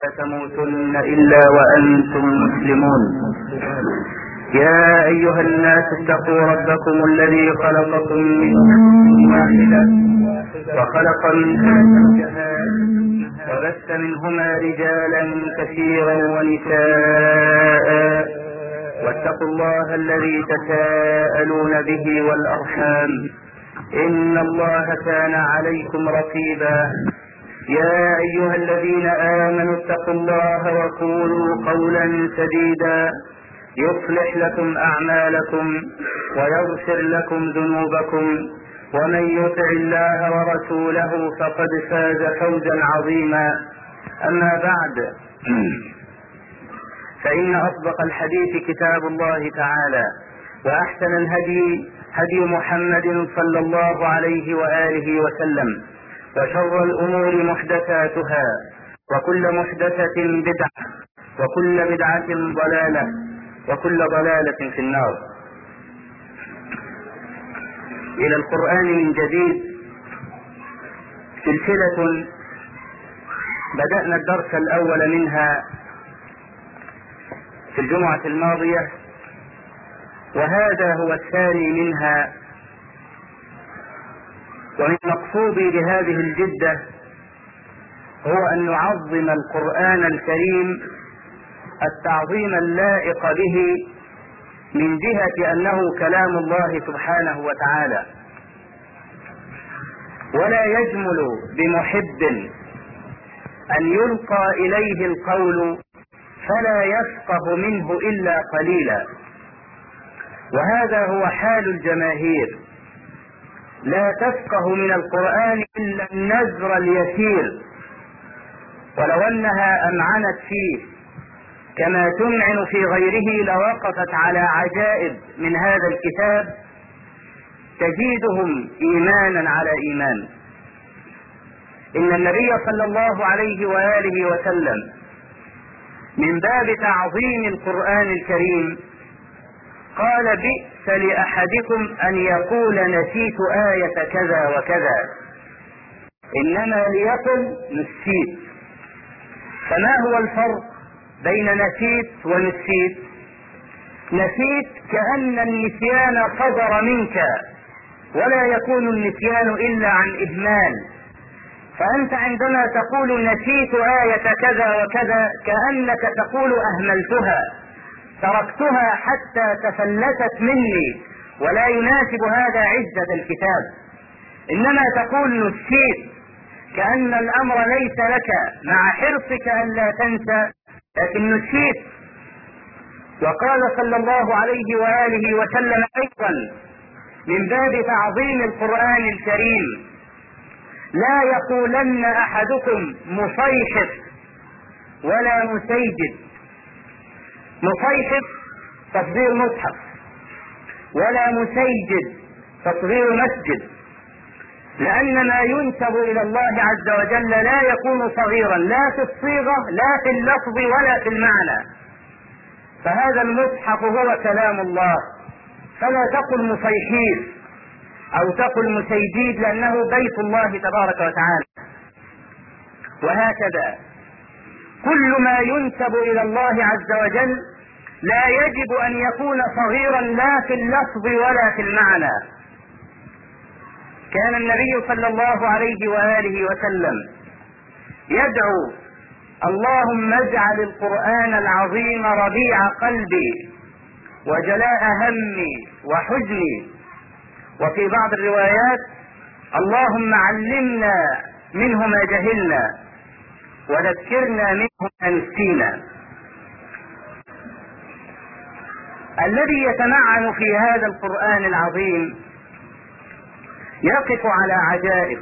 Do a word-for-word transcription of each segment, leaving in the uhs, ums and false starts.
تموتن إلا وأنتم مسلمون. يا أيها الناس اتقوا ربكم الذي خلقكم من نفس واحدة وخلق منها زوجها وبث منهما رجالا كثيرا ونساء واتقوا الله الذي تساءلون به والأرحام إن الله كان عليكم رقيبا. يا أيها الذين آمنوا اتقوا الله وقولوا قولا سديدا يصلح لكم أعمالكم ويغفر لكم ذنوبكم ومن يطع الله ورسوله فقد فاز فوزا عظيما. أما بعد، فإن أصدق الحديث كتاب الله تعالى، وأحسن الهدي هدي محمد صلى الله عليه وآله وسلم، وشر الأمور محدثاتها وكل محدثة بدعة وكل بدعة ضلالة وكل ضلالة في النار. إلى القرآن من جديد، سلسلة بدأنا الدرس الأول منها في الجمعة الماضية، وهذا هو الثاني منها. ومن مقصودي بهذه الجدة هو أن نعظم القرآن الكريم التعظيم اللائق به، من جهة أنه كلام الله سبحانه وتعالى، ولا يجمل بمحب أن يلقى إليه القول فلا يفقه منه إلا قليلا، وهذا هو حال الجماهير، لا تفقه من القرآن إلا النزر اليسير، ولو أنها أمعنت فيه كما تمعن في غيره لوقفت على عجائب من هذا الكتاب تزيدهم إيمانا على إيمان. إن النبي صلى الله عليه وآله وسلم من باب تعظيم القرآن الكريم قال: بئس لأحدكم أن يقول نسيت آية كذا وكذا، إنما ليقل نسيت. فما هو الفرق بين نسيت ونسيت؟ نسيت كأن النسيان صدر منك، ولا يكون النسيان إلا عن إهمال. فأنت عندما تقول نسيت آية كذا وكذا كأنك تقول أهملتها، تركتها حتى تفلتت مني، ولا يناسب هذا عزة الكتاب. إنما تقول نسيت كأن الأمر ليس لك، مع حرصك أن لا تنسى، لكن نسيت. وقال صلى الله عليه وآله وسلم أيضا من باب تعظيم القرآن الكريم: لا يقولن أحدكم مصيحف ولا مسيجد. مصيحف تصغير مصحف، ولا مسيجد تصغير مسجد، لأن ما ينسب إلى الله عز وجل لا يكون صغيرا، لا في الصيغة لا في اللفظ ولا في المعنى. فهذا المصحف هو كلام الله، فلا تقل مصيحيف أو تقل مسيجيد، لأنه بيت الله تبارك وتعالى. وهكذا كل ما ينسب إلى الله عز وجل لا يجب أن يكون صغيرا لا في اللفظ ولا في المعنى. كان النبي صلى الله عليه وآله وسلم يدعو: اللهم اجعل القرآن العظيم ربيع قلبي وجلاء همي وحزني. وفي بعض الروايات: اللهم علمنا منه ما جهلنا وذكرنا منه ما نسينا. الذي يتمعن في هذا القرآن العظيم يقف على عجائب.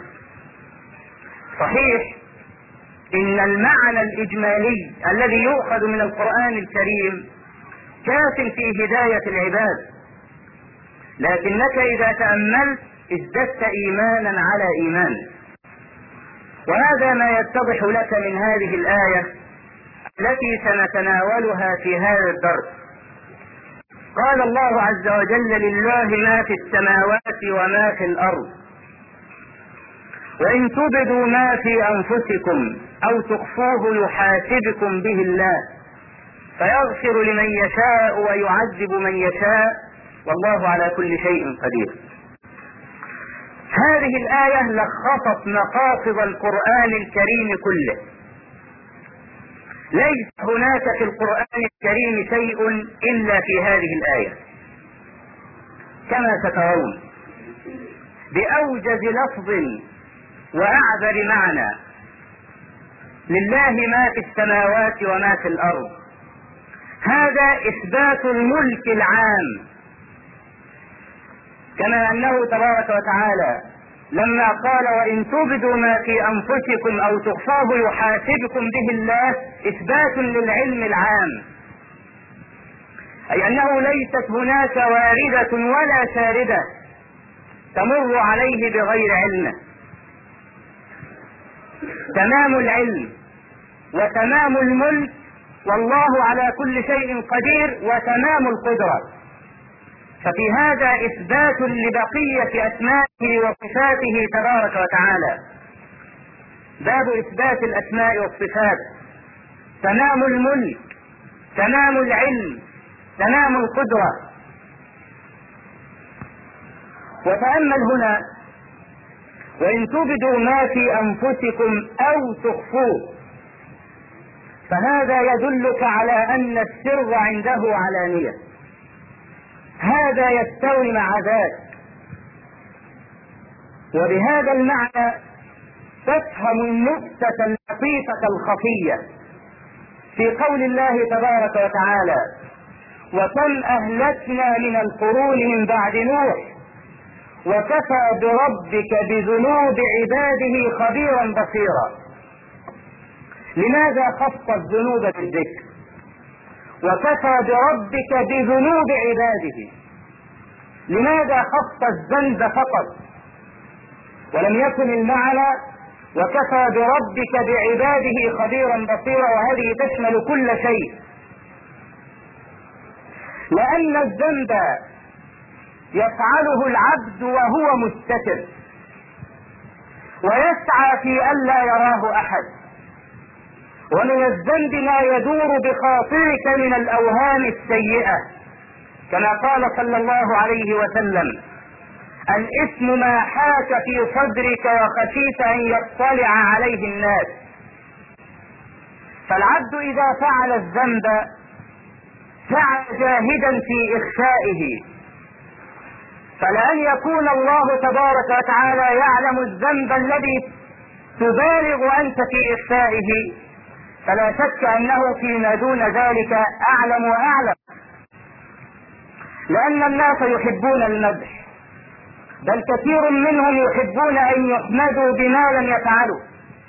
صحيح إن المعنى الإجمالي الذي يؤخذ من القرآن الكريم كاف في هداية العباد، لكنك إذا تأملت ازددت إيمانا على إيمان. وهذا ما يتضح لك من هذه الآية التي سنتناولها في هذا الدرس. قال الله عز وجل: لله ما في السماوات وما في الأرض، وإن تبدوا ما في أنفسكم أو تخفوه يحاسبكم به الله فيغفر لمن يشاء ويعذب من يشاء والله على كل شيء قدير. هذه الآية لخصت مقاصد القرآن الكريم كله. ليس هناك في القرآن الكريم شيء إلا في هذه الآية كما سترون بأوجز لفظ وأعذر معنى. لله ما في السماوات وما في الأرض. هذا إثبات الملك العام، كما أنه تبارك وتعالى لما قال وإن تبدوا ما في أنفسكم أو تخفوه يحاسبكم به الله إثبات للعلم العام، أي أنه ليست هناك واردة ولا شاردة تمر عليه بغير علمه. تمام العلم وتمام الملك والله على كل شيء قدير وتمام القدرة. ففي هذا إثبات لبقية أسمائه وصفاته تبارك وتعالى. باب إثبات الأسماء والصفات، تمام الملك، تمام العلم، تمام القدرة. وتأمل هنا وإن تبدوا ما في أنفسكم أو تخفوه، فهذا يدلك على أن السر عنده علانية. هذا يستوي مع ذاك. وبهذا المعنى تفهم النكتة اللطيفة الخفية في قول الله تبارك وتعالى وكم أهلكنا من القرون من بعد نوح وكفى بربك بذنوب عباده خبيرا بصيرا. لماذا خص الذنوب بالذكر؟ وكفى بربك بذنوب عباده. لماذا خص الذنب فقط ولم يكن المعنى وكفى بربك بعباده خبيرا بصيرا، وهذه تشمل كل شيء؟ لأن الذنب يفعله العبد وهو مستتر ويسعى في ألا يراه أحد، ومن الذنب ما يدور بخاطرك من الأوهام السيئة، كما قال صلى الله عليه وسلم الإثم ما حاك في صدرك وخشيت أن يطلع عليه الناس. فالعبد إذا فعل الذنب سعى جاهدا في إخفائه، فلأن يكون الله تبارك وتعالى يعلم الذنب الذي تبالغ أنت في إخفائه، فلا شك أنه فيما دون ذلك أعلم وأعلم. لأن الناس يحبون المدح، بل كثير منهم يحبون أن يحمدوا بما لم يفعلوا.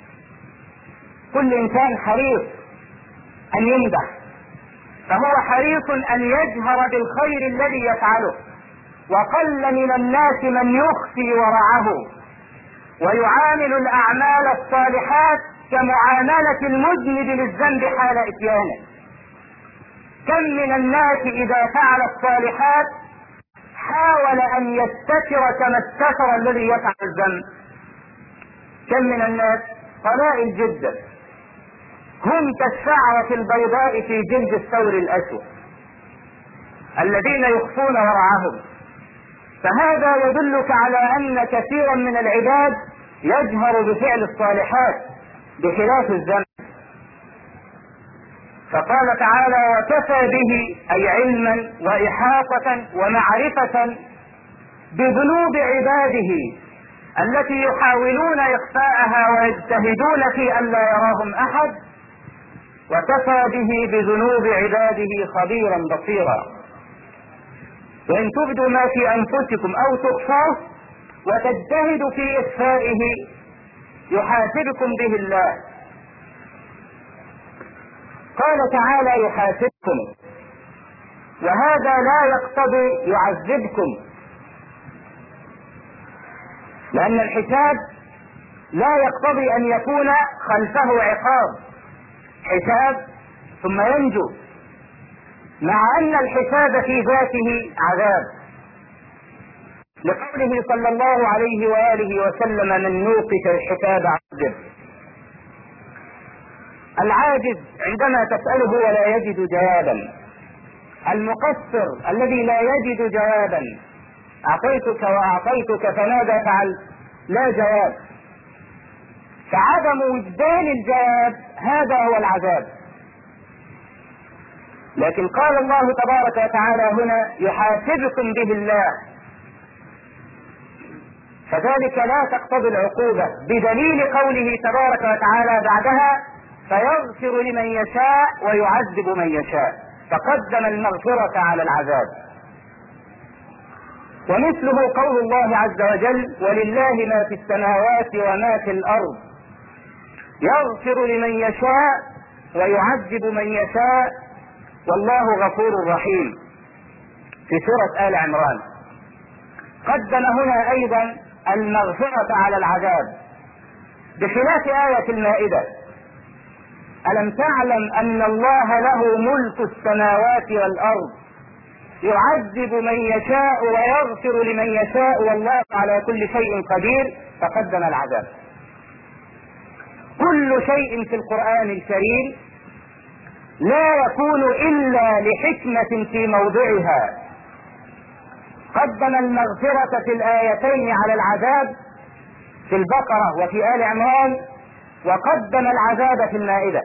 كل إنسان حريص أن يمدح، فهو حريص أن يجهر بالخير الذي يفعله، وقل من الناس من يخفي ورعه ويعامل الأعمال الصالحات كمعاملة المذنب للذنب حال إتيانه. كم من الناس إذا فعل الصالحات حاول أن يستتر كما استتر الذي يفعل الذنب. كم من الناس قلائل جدا هم كالشعرة البيضاء في جلد الثور الأسود الذين يخفون ورعهم. فهذا يدلك على أن كثيرا من العباد يجهر بفعل الصالحات بخلاف الذنب. فقال تعالى وكفى به أي علما وإحاطة ومعرفة بذنوب عباده التي يحاولون إخفاءها ويجتهدون في أن لا يراهم أحد، وكفى به بذنوب عباده خبيرا بصيرا. وإن تبدوا ما في أنفسكم أو تخفوه وتجتهدوا في إخفائه يحاسبكم به الله. قال تعالى يحاسبكم، وهذا لا يقتضي يعذبكم، لأن الحساب لا يقتضي أن يكون خلفه عقاب. حساب ثم ينجو، مع أن الحساب في ذاته عذاب، لقوله صلى الله عليه وآله وسلم من نوقش الحساب عذب. العاجز عندما تسأله ولا يجد جوابا، المقصر الذي لا يجد جوابا، أعطيتك وأعطيتك فماذا فعلت؟ لا جواب. فعدم وجدان الجواب هذا هو العذاب. لكن قال الله تبارك وتعالى هنا يحاسبكم به الله، فذلك لا تقتضي العقوبة، بدليل قوله تبارك وتعالى بعدها فيغفر لمن يشاء ويعذب من يشاء، فقدم المغفرة على العذاب. ومثله قول الله عز وجل ولله ما في السماوات وما في الأرض يغفر لمن يشاء ويعذب من يشاء والله غفور رحيم في سورة آل عمران. قدم هنا أيضا المغفرة على العذاب بخلاف آية المائدة. ألم تعلم أن الله له ملك السماوات والأرض يعذب من يشاء ويغفر لمن يشاء والله على كل شيء قدير، فقدم العذاب. كل شيء في القرآن الكريم لا يكون إلا لحكمة في موضعها. قدم المغفرة في الآيتين على العذاب في البقرة وفي آل عمران، وقدم العذاب في المائدة.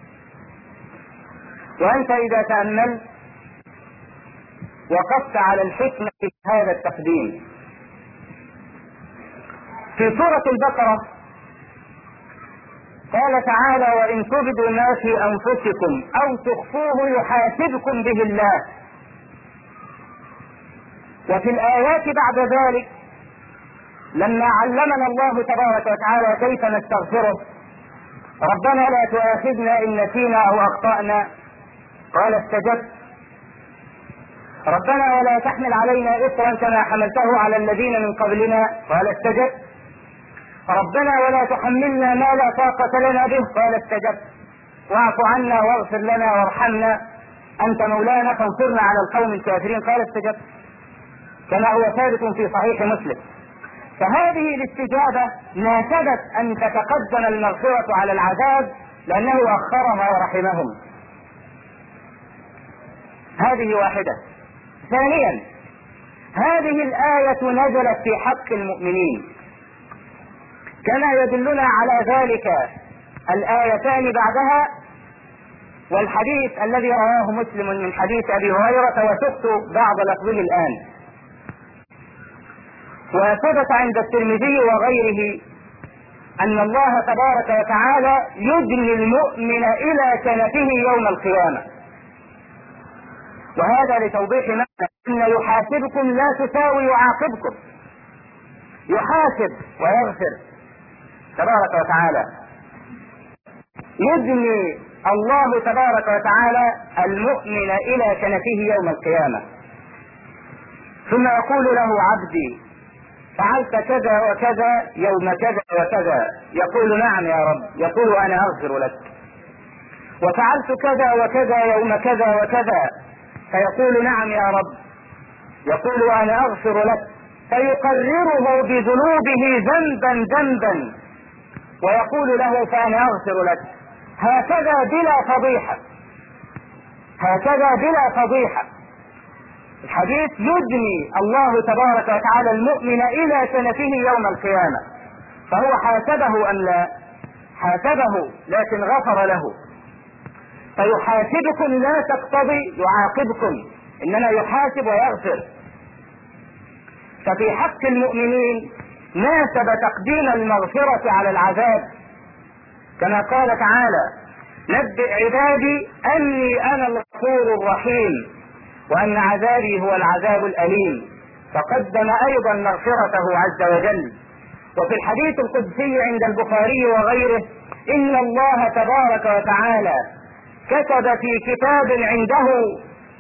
وأنت إذا تأملت وقفت على الحكمة في هذا التقديم، في سورة البقرة قال تعالى وإن تبدوا ما في أنفسكم أو تخفوه يحاسبكم به الله. وفي الآيات بعد ذلك لما علمنا الله تبارك وتعالى كيف نستغفره ربنا لا تؤاخذنا إن نسينا أو أخطأنا قال استجبت. ربنا ولا تحمل علينا إصرا كما حملته على الذين من قبلنا قال استجبت. ربنا ولا تحملنا ما لا طاقة لنا به قال استجبت. واعف عنا واغفر لنا وارحمنا أنت مولانا فانصرنا على القوم الكافرين قال استجبت، كما هو ثابت في صحيح مسلم. فهذه الاستجابة ناسبت أن تتقدم المغفرة على العذاب لأنه أخرها ورحمهم. هذه واحدة. ثانيا هذه الآية نزلت في حق المؤمنين كما يدلنا على ذلك الآيتان بعدها والحديث الذي رواه مسلم من حديث أبي هريرة وشفت بعض لفظه الآن. وثبت عند الترمذي وغيره أن الله تبارك وتعالى يدني المؤمن إلى كنفه يوم القيامة، وهذا لتوضيح معنى أن يحاسبكم لا تساوي يعاقبكم، يحاسب ويغفر تبارك وتعالى. يدني الله تبارك وتعالى المؤمن إلى كنفه يوم القيامة ثم يقول له عبدي فعلت كذا وكذا يوم كذا وكذا، يقول نعم يا رب، يقول أنا أغفر لك. وفعلت كذا وكذا يوم كذا وكذا، فيقول نعم يا رب، يقول أنا أغفر لك. فيقرره بذنوبه ذنبا ذنبا ويقول له فأنا أغفر لك. هكذا بلا فضيحة، هكذا بلا فضيحة. الحديث يدني الله تبارك وتعالى المؤمن إلى كنفه يوم القيامة، فهو حاسبه أم لا؟ حاسبه لكن غفر له. فيحاسبكم لا تقتضي يعاقبكم، إنما يحاسب ويغفر. ففي حق المؤمنين ناسب تقديم المغفرة على العذاب كما قال تعالى نبئ عبادي أني أنا الغفور الرحيم وأن عذابي هو العذاب الأليم، فقدم أيضا مغفرته عز وجل. وفي الحديث القدسي عند البخاري وغيره إن الله تبارك وتعالى كتب في كتاب عنده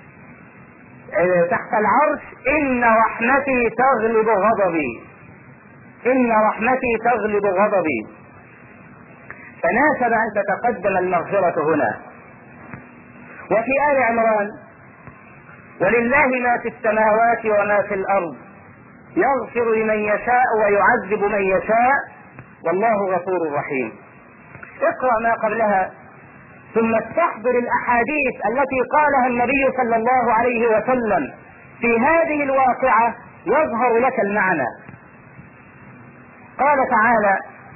تحت العرش إن رحمتي تغلب غضبي، إن رحمتي تغلب غضبي. فناسب أن تتقدم المغفرة هنا. وفي آل عمران ولله ما في السماوات وما في الأرض يغفر لمن يشاء ويعذب من يشاء والله غفور رحيم. اقرأ ما قبلها ثم استحضر الأحاديث التي قالها النبي صلى الله عليه وسلم في هذه الواقعة يظهر لك المعنى. قال تعالى: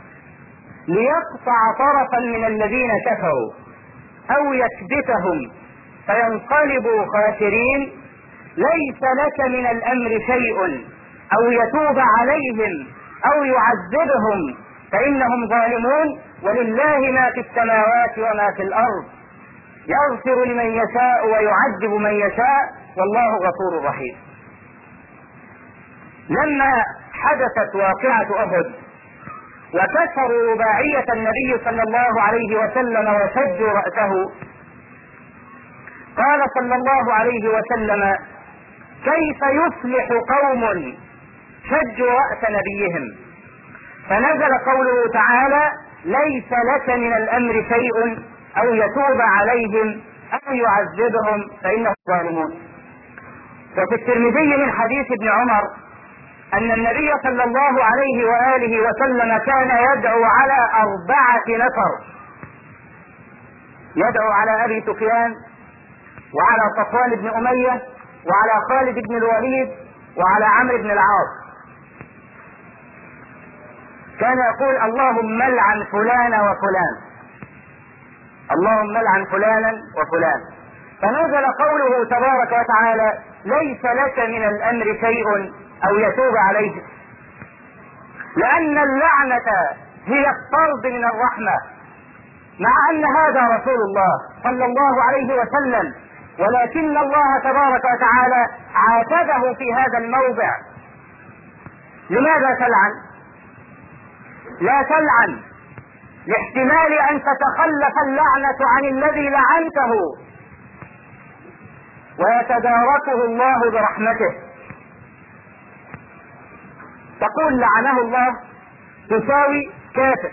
ليقطع طرفا من الذين كفروا أو يكبتهم فينقلبوا خاسرين ليس لك من الأمر شيء أو يتوب عليهم أو يعذبهم فإنهم ظالمون ولله ما في السماوات وما في الأرض يغفر لمن يشاء ويعذب من يشاء والله غفور رحيم. لما حدثت واقعة أحد وكسروا رباعية النبي صلى الله عليه وسلم وشجوا رأسه، قال صلى الله عليه وسلم: كيف يفلح قوم شجوا رأس نبيهم؟ فنزل قوله تعالى: ليس لك من الأمر شيء أو يتوب عليهم أو يعذبهم فإنهم ظالمون. وفي الترمذي من حديث ابن عمر أن النبي صلى الله عليه وآله وسلم كان يدعو على أربعة نفر، يدعو على أبي سفيان وعلى صفوان بن أمية وعلى خالد بن الوليد وعلى عمرو بن العاص. كان يقول: اللهم لعن فلان وفلان، اللهم لعن فلانا وفلان. فنزل قوله تبارك وتعالى: ليس لك من الأمر شيء أو يتوب عليه، لأن اللعنة هي الطرد من الرحمة، مع أن هذا رسول الله صلى الله عليه وسلم، ولكن الله تبارك وتعالى عاتبه في هذا الموضع. لماذا تلعن؟ لا تلعن لاحتمال أن تتخلف اللعنة عن الذي لعنته ويتداركه الله برحمته. تقول لعنه الله تساوي كافر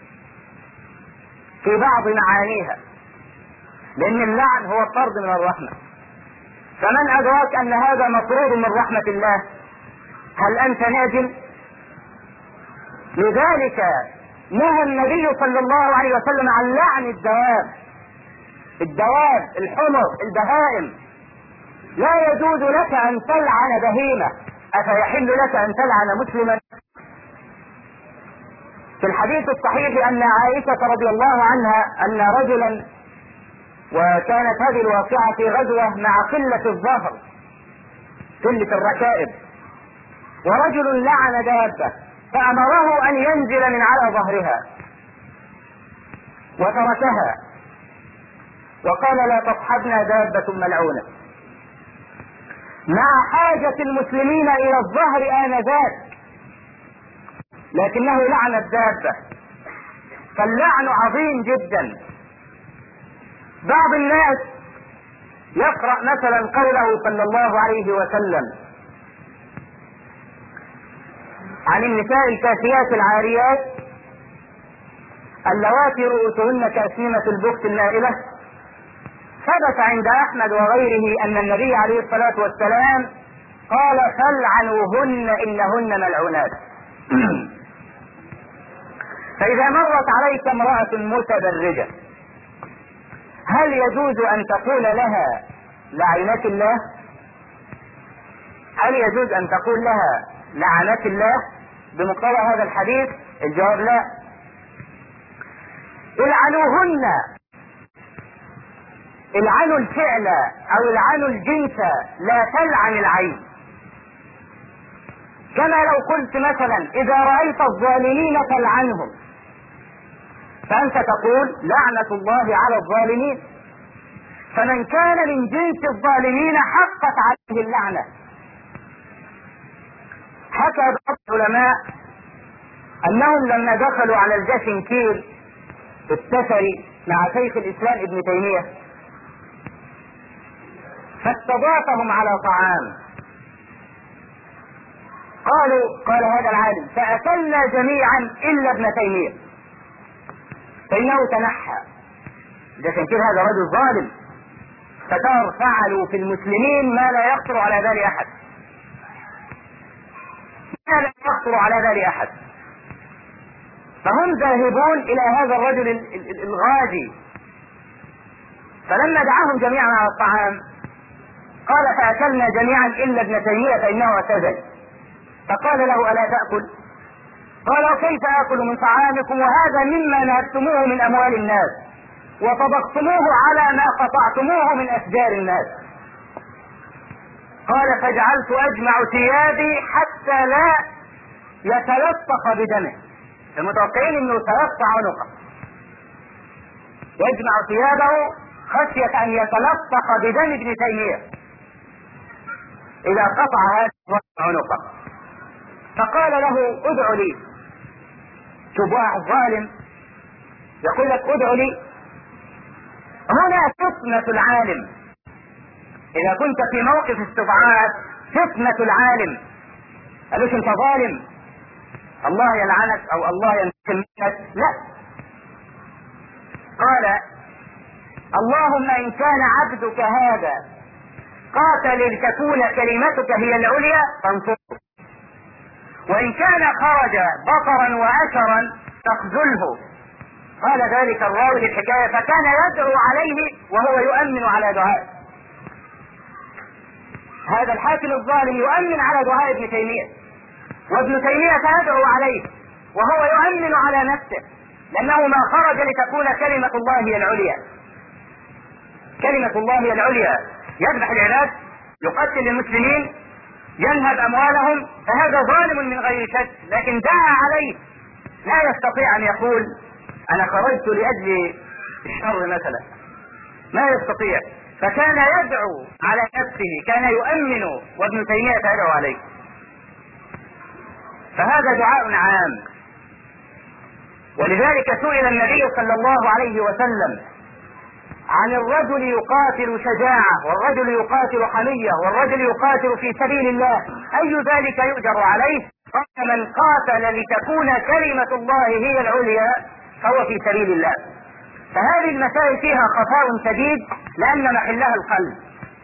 في بعض معانيها، لأن اللعن هو الطرد من الرحمة. فمن أدراك أن هذا مطرود من رحمة الله؟ هل أنت ناجم؟ لذلك نهى النبي صلى الله عليه وسلم عن لعن الدواب، الدواب الحمر البهائم. لا يجوز لك أن تلعن بهيمة، أفيحل لك أن تلعن مسلما؟ في الحديث الصحيح أن عائشة رضي الله عنها أن رجلا، وكانت هذه الواقعة في غزوة مع قلة الظهر، قلة الركائب، ورجل لعن دابة فأمره أن ينزل من على ظهرها وتركها وقال: لا تصحبنا دابة ملعونة، مع حاجة المسلمين إلى الظهر آنذاك، لكنه لعن الدابة. فاللعن عظيم جدا. بعض الناس يقرأ مثلا قوله صلى الله عليه وسلم عن النساء الكاسيات العاريات اللواتي رؤوسهن كأسنمة البخت المائلة. ثبت عند أحمد وغيره أن النبي عليه الصلاة والسلام قال: فالعنوهن إنهن ملعونات. فإذا مرت عليك امرأة متبرجة هل يجوز أن تقول لها لعنة الله؟ هل يجوز أن تقول لها لعنة الله بمقتضى هذا الحديث؟ الجواب لا. العنوهن، العنوا الفعل أو العنوا الجنس، لا تلعن العين. كما لو قلت مثلا: إذا رأيت الظالمين فالعنهم، فأنت تقول لعنة الله على الظالمين. فمن كان من جنس الظالمين حقت عليه اللعنة. حكى بعض العلماء أنهم لما دخلوا على الجاشنكير السفري مع شيخ الإسلام ابن تيمية فاستضافهم على طعام، قالوا قال هذا العالم: فأكلنا جميعا إلا ابن تيمية، فإنه تنحى. الجاشنكير هذا رجل ظالم، فصار فعلوا في المسلمين ما لا يخطر على بال أحد، ما لا يخطر على بال أحد. فهم ذاهبون إلى هذا الرجل الغازي فلما دعاهم جميعا على الطعام قال فأكلنا جميعا إلا ابن تيمية فإنه اعتزل. فقال له ألا تأكل؟ قال وكيف آكل من طعامكم وهذا مما نهبتموه من أموال الناس وطبقتموه على ما قطعتموه من أشجار الناس. قال فجعلت أجمع ثيابي حتى لا يتلطخ بدمه. المتوقعين انه سيقطع عنقه، يجمع ثيابه خشية ان يتلطخ بدم ابن تيمية اذا قطع هذا عنقه. فقال له ادع لي. شباع الظالم يقول لك ادع لي. هنا فتنة العالم. اذا كنت في موقف استضعاف فتنة العالم، قالوش انت ظالم الله يلعنك او الله ينتقم منك، لا. قال اللهم ان كان عبدك هذا قاتل لتكون كلمتك هي العليا فانصره، وان كان خرج بطرا واشرا فاخذله. قال ذلك الراوي للحكاية فكان يدعو عليه وهو يؤمن على دعائه. هذا الحاكم الظالم يؤمن على دعاء ابن تيمية، وابن تيمية يدعو عليه وهو يؤمن على نفسه، لأنه ما خرج لتكون كلمة الله هي العليا. كلمة الله هي العليا. يذبح العباد، يقتل المسلمين، ينهب أموالهم، فهذا ظالم من غير شك، لكن دعا عليه لا يستطيع أن يقول أنا خرجت لأجل الشر مثلا، ما يستطيع. فكان يدعو على نفسه، كان يؤمن وابن تيمية يدعو عليه. فهذا دعاء عام. ولذلك سئل النبي صلى الله عليه وسلم عن الرجل يقاتل شجاعة، والرجل يقاتل حمية، والرجل يقاتل في سبيل الله، أي ذلك يؤجر عليه؟ قال من قاتل لتكون كلمة الله هي العليا فهو في سبيل الله. فهذه المسائل فيها خفاء شديد لأن محلها القلب.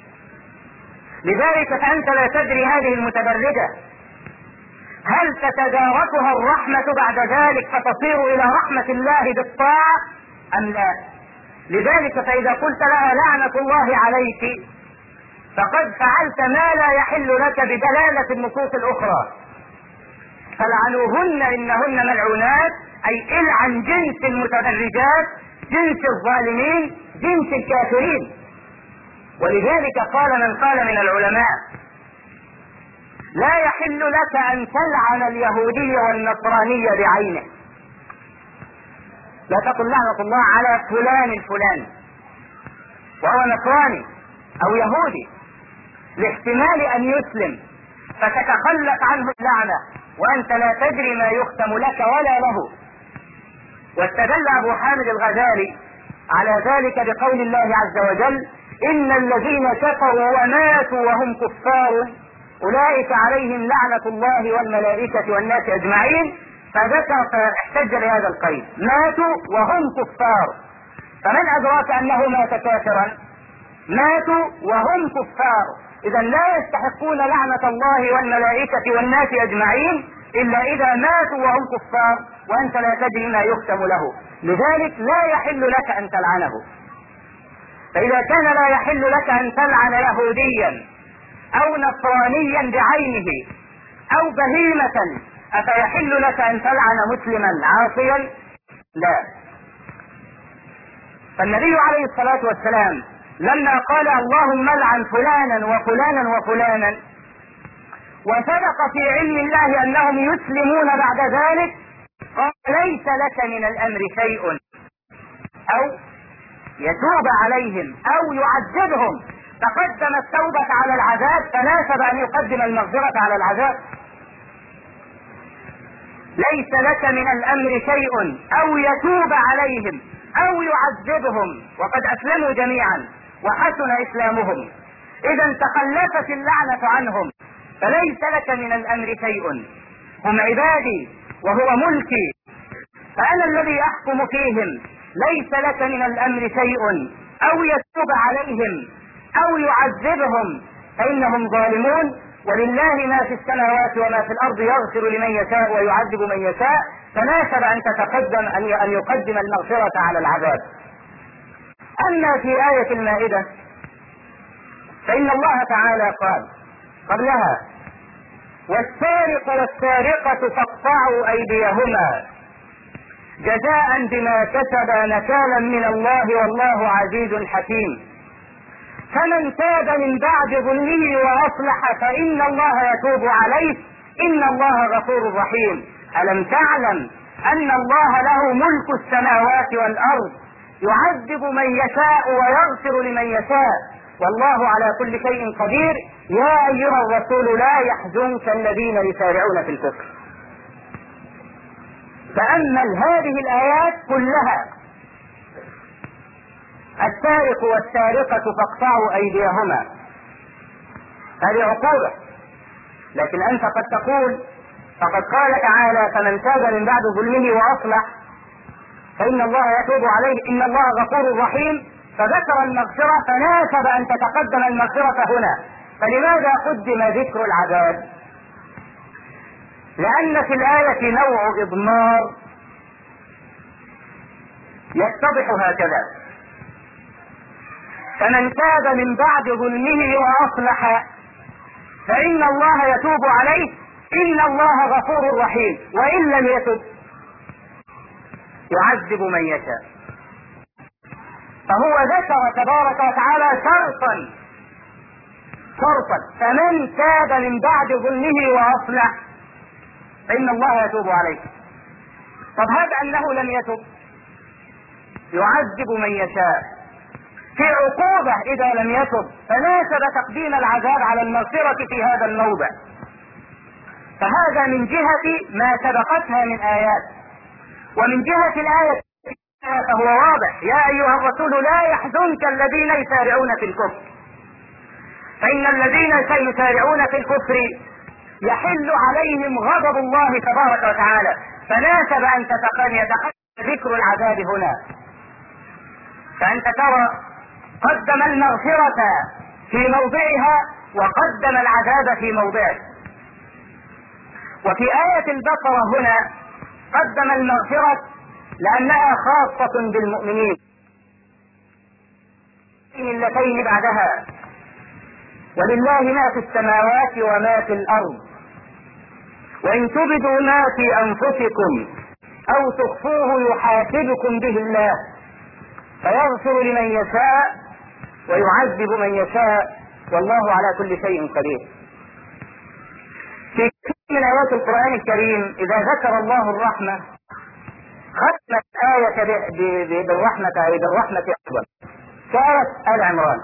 لذلك فأنت لا تدري هذه المتبرجة هل تتداركها الرحمة بعد ذلك فتصير إلى رحمة الله بالطاعة أم لا؟ لذلك فإذا قلت لها لعنة الله عليك فقد فعلت ما لا يحل لك بدلالة النصوص الأخرى. فلعنوهن إنهن ملعونات، أي العن جنس المتبرجات، جنس الظالمين، جنس الكافرين. ولذلك قال من قال من العلماء لا يحل لك أن تلعن اليهودي والنصراني بعينه. لا تقل لعنة الله على فلان الفلاني وهو نصراني أو يهودي، لاحتمال أن يسلم فتتخلف عنه اللعنة وأنت لا تدري ما يختم لك ولا له. واستدل أبو حامد الغزالي على ذلك بقول الله عز وجل إن الذين كفروا وماتوا وهم كفار أولئك عليهم لعنة الله والملائكة والناس أجمعين. فذكر فاحتج لهذا القيد ماتوا وهم كفار. فمن أدراك أنه مات كافرا؟ ماتوا وهم كفار، إذا لا يستحقون لعنة الله والملائكة والناس أجمعين إلا إذا ماتوا وهم كفار وأنت لا تدري ما يختم له. لذلك لا يحل لك أن تلعنه. فإذا كان لا يحل لك أن تلعن يهوديا أو نصرانيا بعينه أو بهيمة، أفيحل لك أن تلعن مسلما عاصيا؟ لا. فالنبي عليه الصلاة والسلام لما قال اللهم العن فلانا وفلانا وفلانا وصدق في علم الله أنهم يسلمون بعد ذلك، قال ليس لك من الأمر شيء، أو يتوب عليهم أو يعذبهم. فقدم التوبة على العذاب فناسب أن يقدم المغفرة على العذاب. ليس لك من الأمر شيء أو يتوب عليهم أو يعذبهم وقد أسلموا جميعا وحسن إسلامهم، إذا تخلفت اللعنة عنهم، فليس لك من الأمر شيء. هم عبادي وهو ملكي فأنا الذي أحكم فيهم. ليس لك من الأمر شيء أو يتوب عليهم أو يعذبهم فإنهم ظالمون، ولله ما في السماوات وما في الأرض يغفر لمن يشاء ويعذب من يشاء. فناسب أن تتقدم أن يقدم المغفرة على العذاب. أما في آية المائدة فإن الله تعالى قال قبلها: والسارق والسارقة فاقطعوا أيديهما جزاء بما كسبا نكالا من الله والله عزيز حكيم. فمن تاب من بعد ظلمه وأصلح فإن الله يتوب عليه إن الله غفور رحيم. ألم تعلم أن الله له ملك السماوات والأرض يعذب من يشاء ويغفر لمن يشاء والله على كل شيء قدير. يا أيها الرسول لا يحزنك الذين يسارعون في الكفر. تأمل هذه الآيات كلها: السارق والسارقة فاقطعوا أيديهما، هذه عقوبة. لكن أنت قد تقول فقد قال تعالى: فمن تاب من بعد ظلمه وأصلح فإن الله يتوب عليه إن الله غفور رحيم، فذكر المغفرة فناسب أن تتقدم المغفرة هنا. فلماذا قدم ذكر العذاب؟ لأن في الآية نوع إضمار يتضح هكذا: فمن تاب من بعد ظلمه وأصلح فإن الله يتوب عليه إن الله غفور رحيم. وإن لم يتب يعذب من يشاء. فهو ذكر تبارك وتعالى شرطا شرطا فمن تاب من بعد ظلمه وأصلح فإن الله يتوب عليه. طب هذا أنه لم يتب يعذب من يشاء في عقوبة إذا لم يتب، فناسب تقديم العذاب على المغفرة في هذا الموضع. فهذا من جهة ما سبقتها من آيات. ومن جهة الآية فهو واضح: يا أيها الرسول لا يحزنك الذين يسارعون في الكفر. فإن الذين سيسارعون في الكفر يحل عليهم غضب الله تبارك وتعالى، فناسب أن تتقن ذكر العذاب هنا. فأنت ترى قدم المغفرة في موضعها وقدم العذاب في موضعه. وفي آية البقرة هنا قدم المغفرة لأنها خاصة بالمؤمنين اللتين بعدها: ولله ما في السماوات وما في الأرض وإن تبدوا ما في أنفسكم أو تخفوه يحاسبكم به الله فيغفر لمن يشاء ويعذب من يشاء والله على كل شيء قدير. في كثير من آيات القرآن الكريم إذا ذكر الله الرحمة ختم الآية بالرحمة أي بالرحمة أفضل. كآية آل عمران: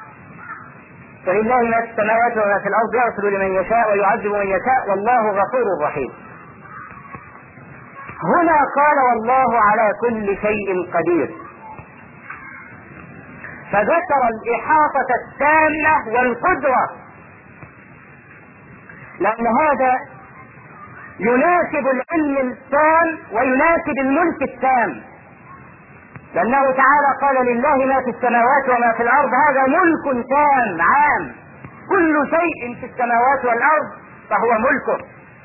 فلله ما في السماوات وما في الأرض يغفر لمن يشاء ويعذب من يشاء والله غفور رحيم. هنا قال والله على كل شيء قدير، فذكر الإحاطة التامة والقدرة، لأن هذا يناسب العلم التام ويناسب الملك التام. لأنه تعالى قال لله ما في السماوات وما في الأرض، هذا ملك تام عام، كل شيء في السماوات والأرض فهو ملكه.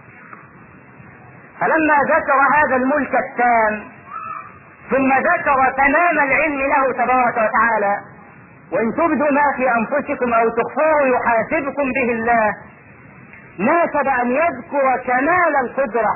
فلما ذكر هذا الملك التام ثم ذكر تمام العلم له تبارك وتعالى: وإن تبدوا ما في أنفسكم أو تخفوه يحاسبكم به الله، ناسب أن يذكر كمال القدرة.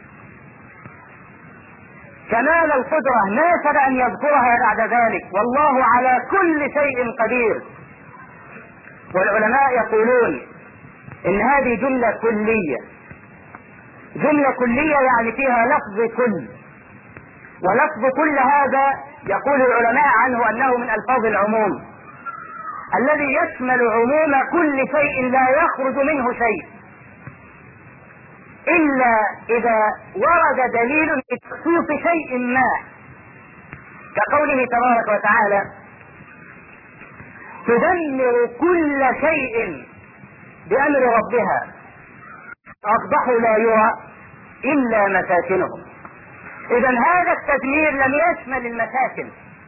كمال القدرة ناسب أن يذكرها بعد ذلك: والله على كل شيء قدير. والعلماء يقولون إن هذه جملة كلية. جملة كلية يعني فيها لفظ كل، ولفظ كل هذا يقول العلماء عنه أنه من ألفاظ العموم الذي يشمل عموم كل شيء لا يخرج منه شيء إلا إذا ورد دليل لتخصيص شيء ما، كقوله تبارك وتعالى: تدمر كل شيء بأمر ربها أصبحوا لا يرى إلا مساكنهم. إذا هذا التدمير لم يشمل المساكن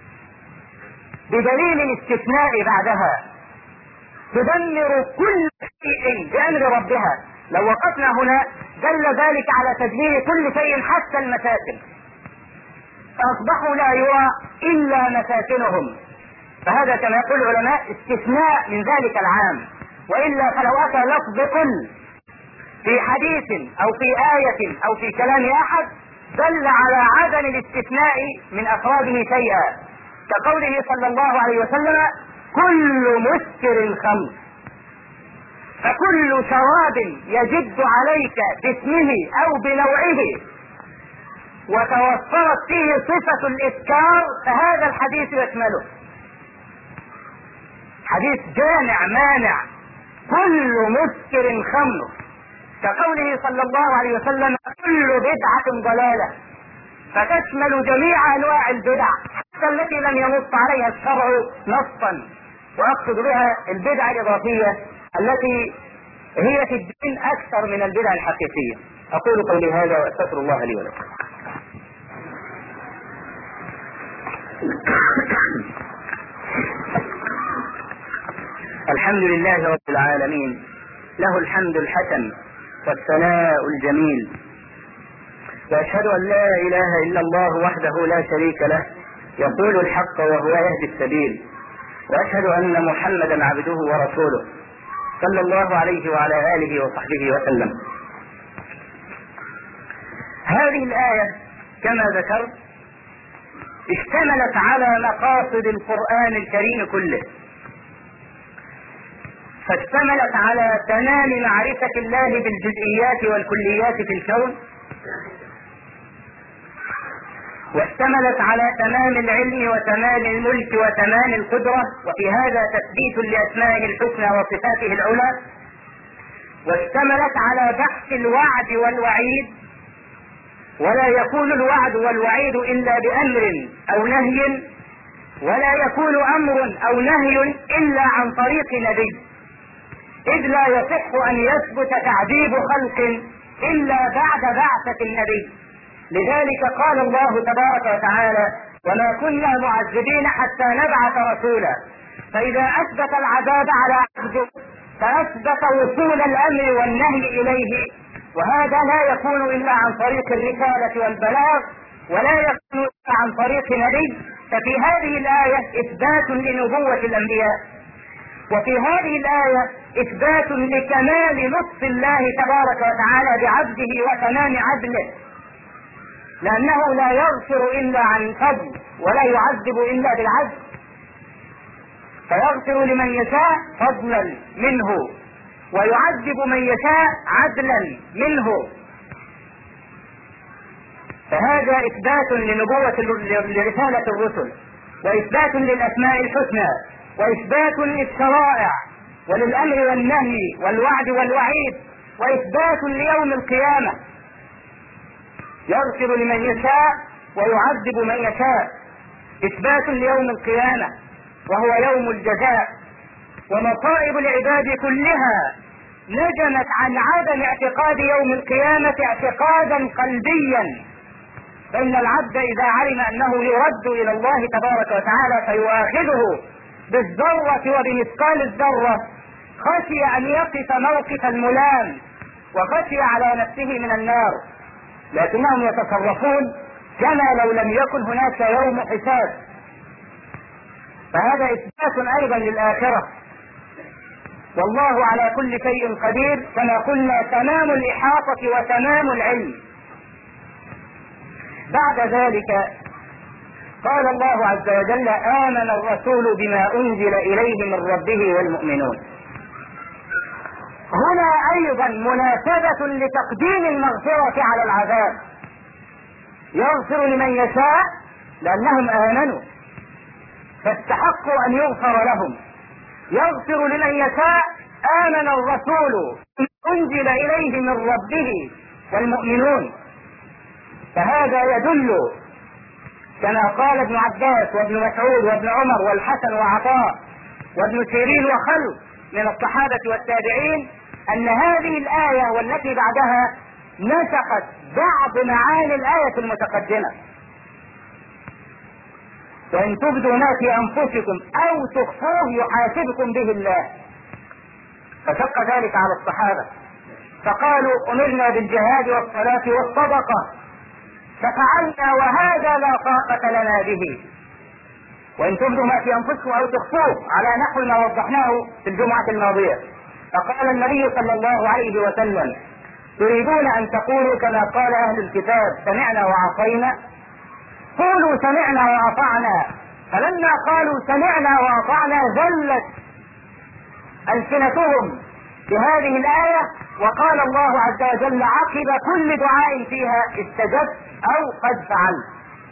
بدليل الاستثناء بعدها: تدمر كل شيء بأمر ربها. لو وقفنا هنا دل ذلك على تدمير كل شيء حتى المساكن، فأصبحوا لا يرى إلا مساكنهم. فهذا كما يقول العلماء استثناء من ذلك العام، وإلا فلو أتى لفظ كل في حديث أو في آية أو في كلام أحد دل على عدم الاستثناء من أفراده شيئا، كقوله صلى الله عليه وسلم كل مسكر خمر، فكل شراب يجد عليك باسمه أو بنوعه وتوفرت فيه صفة الإسكار فهذا الحديث يشمله، حديث جامع مانع، كل مسكر خمر، كقوله صلى الله عليه وسلم كل بدعة ضلالة، فتشمل جميع أنواع البدع حتى التي لم ينص عليها الشرع نصا، وأقصد بها البدع الإضافية التي هي في الدين أكثر من البدع الحقيقية. أقول قولي هذا وأستغفر الله لي ولكم. الحمد لله رب العالمين، له الحمد الحسن والثناء الجميل، وأشهد أن لا إله إلا الله وحده لا شريك له يقول الحق وهو يهدي السبيل، وأشهد أن محمدا عبده ورسوله صلى الله عليه وعلى آله وصحبه وسلم. هذه الآية كما ذكرت اشتملت على مقاصد القرآن الكريم كله، فاشتملت على تمام معرفة الله بالجزئيات والكليات في الكون، واشتملت على تمام العلم وتمام الملك وتمام القدرة، وفي هذا تثبيت لأسمائه الحسنى وصفاته العلى، واشتملت على بحث الوعد والوعيد، ولا يكون الوعد والوعيد إلا بأمر أو نهي، ولا يكون أمر أو نهي إلا عن طريق نبي، إذ لا يصح أن يثبت تعذيب خلق إلا بعد بعثة النبي. لذلك قال الله تبارك وتعالى وما كنا معذبين حتى نبعث رسولا، فإذا أثبت العذاب على عبده فأثبت وصول الأمر والنهي إليه، وهذا لا يكون إلا عن طريق الرسالة والبلاغ، ولا يكون إلا عن طريق نبي. ففي هذه الآية إثبات لنبوة الأنبياء، وفي هذه الآية إثبات لكمال لطف الله تبارك وتعالى بعبده وتمام عدله، لأنه لا يغفر إلا عن فضل ولا يعذب إلا بالعدل، فيغفر لمن يشاء فضلا منه ويعذب من يشاء عدلا منه. فهذا إثبات لنبوة لرسالة الرسل، وإثبات للأسماء الحسنى، وإثبات للشرائع وللأمر والنهي والوعد والوعيد، وإثبات ليوم القيامة، يغفر لمن يشاء ويعذب من يشاء، إثبات ليوم القيامة وهو يوم الجزاء. ومصائب العباد كلها نجمت عن عدم اعتقاد يوم القيامة اعتقادا قلبيا، فإن العبد إذا علم أنه يرد إلى الله تبارك وتعالى فيؤاخذه بالذرة وبمثقال الذرة خشي أن يقف موقف الملام وخشي على نفسه من النار، لكنهم يتصرفون كما لو لم يكن هناك يوم حساب. فهذا إثبات أيضا للآخرة، والله على كل شيء قدير كما قلنا، تمام الإحاطة وتمام العلم. بعد ذلك قال الله عز وجل آمن الرسول بما أنزل إليه من ربه والمؤمنون. هنا أيضا مناسبة لتقديم المغفرة على العذاب، يغفر لمن يشاء لأنهم آمنوا فاستحقوا أن يغفر لهم، يغفر لمن يشاء آمن الرسول أنزل إليه من ربه والمؤمنون. فهذا يدل كما قال ابن عباس وابن مسعود وابن عمر والحسن وعطاء وابن سيرين وخلق من الصحابة والتابعين أن هذه الآية والتي بعدها نسخت بعض معاني الآية المتقدمة. وإن تبدوا ما في أنفسكم أو تخفوه يحاسبكم به الله، فشق ذلك على الصحابة فقالوا أمرنا بالجهاد والصلاة والصدقة ففعلنا وهذا لا طاقة لنا به. وإن تبدوا ما في أنفسكم أو تخفوه على نحو ما وضحناه في الجمعة الماضية. فقال النبي صلى الله عليه وسلم: تريدون أن تقولوا كما قال أهل الكتاب سمعنا وعصينا؟ قولوا سمعنا وأطعنا. فلما قالوا سمعنا وأطعنا ذلت ألسنتهم بهذه الآية، وقال الله عز وجل عقب كل دعاء فيها: استجبت أو قد فعلت.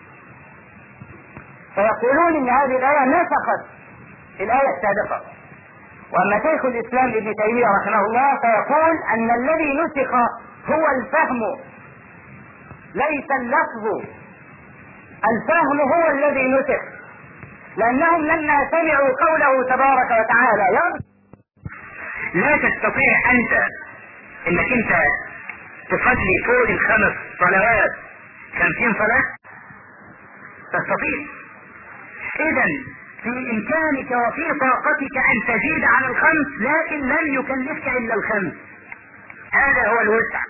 فيقولون إن هذه الآية نسخت الآية السابقة. وأما شيخ الإسلام ابن تيمية رحمه الله فيقول أن الذي نسخ هو الفهم ليس اللفظ. الفهم هو الذي نسخ، لأنهم لما سمعوا قوله تبارك وتعالى: لا تستطيع أنت إنك أنت تصلي فوق الخمس صلوات خمسين صلاة، تستطيع. إذا في إمكانك وفي طاقتك أن تزيد على الخمس، لكن لن يكلفك إلا الخمس. هذا هو الوسع.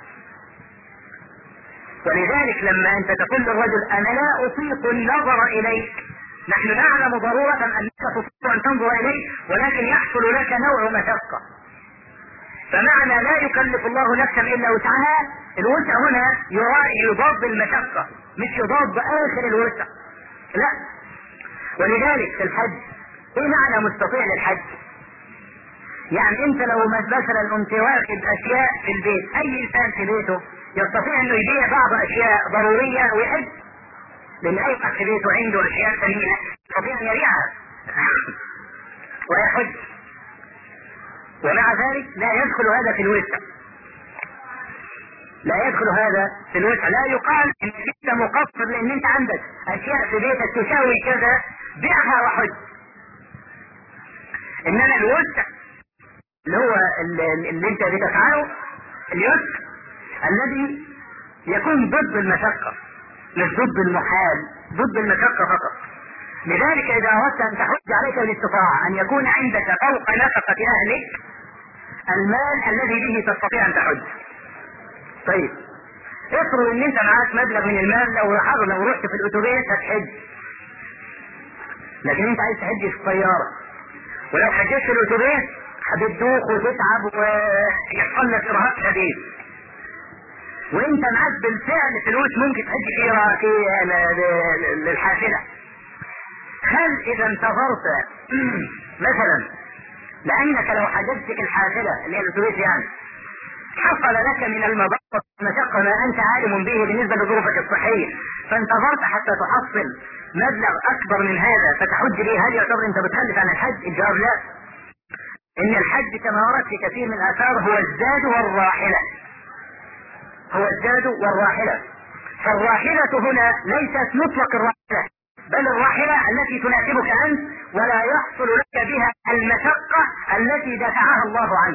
ولذلك لما أنت تقول للرجل: أنا لا أطيق النظر إليك، نحن نعلم ضرورة أنك تطيق أن تنظر إليه، ولكن يحصل لك نوع مشقة. فمعنى لا يكلف الله نفسا إلا وسعها، الوسع هنا يضاد المشقة، مش يضاد آخر الوسع، لا. ولذلك في الحج ايه معنى مستطيع للحج؟ يعني انت لو مثلا انت واخد اشياء في البيت، اي انسان في بيته يستطيع انه يبيع بعض اشياء ضرورية ويحج، لان اي واحد في بيته عنده اشياء ثمينة يستطيع ان يبيعها ويحج، ومع ذلك لا يدخل هذا في الوسع، لا يدخل هذا في الوسع. لا يقال ان انت مقصر لان انت عندك اشياء في بيتك تساوي كذا، بيعها وحج. انما الوسع اللي هو اللي انت بتفعله اليسر الذي يكون ضد المشقة، مش ضد المحال، ضد المشقة فقط. لذلك اذا اردت ان تحج عليك بالاستطاعة ان يكون عندك فوق نفقة اهلك المال الذي به تستطيع ان تحج. طيب افرض ان انت معاك مبلغ من المال، لو حضر لو رحت في الاتوبيس هتحج، لكن انت عايز تحج في الطيارة، ولو حجيت في الاتوبيس هتدوخ وتتعب ويحصل لك ارهاق شديد، وانت معاك بالفعل فلوس ممكن تحج فيها في الحافلة. هل اذا انتظرت مثلا لانك لو حججت في الحافلة اللي هي الاتوبيس يعني حصل لك من المضاعف مشقة ما انت عالم به بالنسبة لظروفك الصحية، فانتظرت حتى تحصل مبلغ اكبر من هذا فتحج به، هل يعتبر انت بتخلف عن الحج؟ الجواب لا. ان الحج كما ورد في كثير من الاثار هو الزاد والراحلة، هو الزاد والراحلة. فالراحلة هنا ليست مطلق الراحلة، بل الراحلة التي تناسبك انت ولا يحصل لك بها المشقة التي دفعها الله عنك.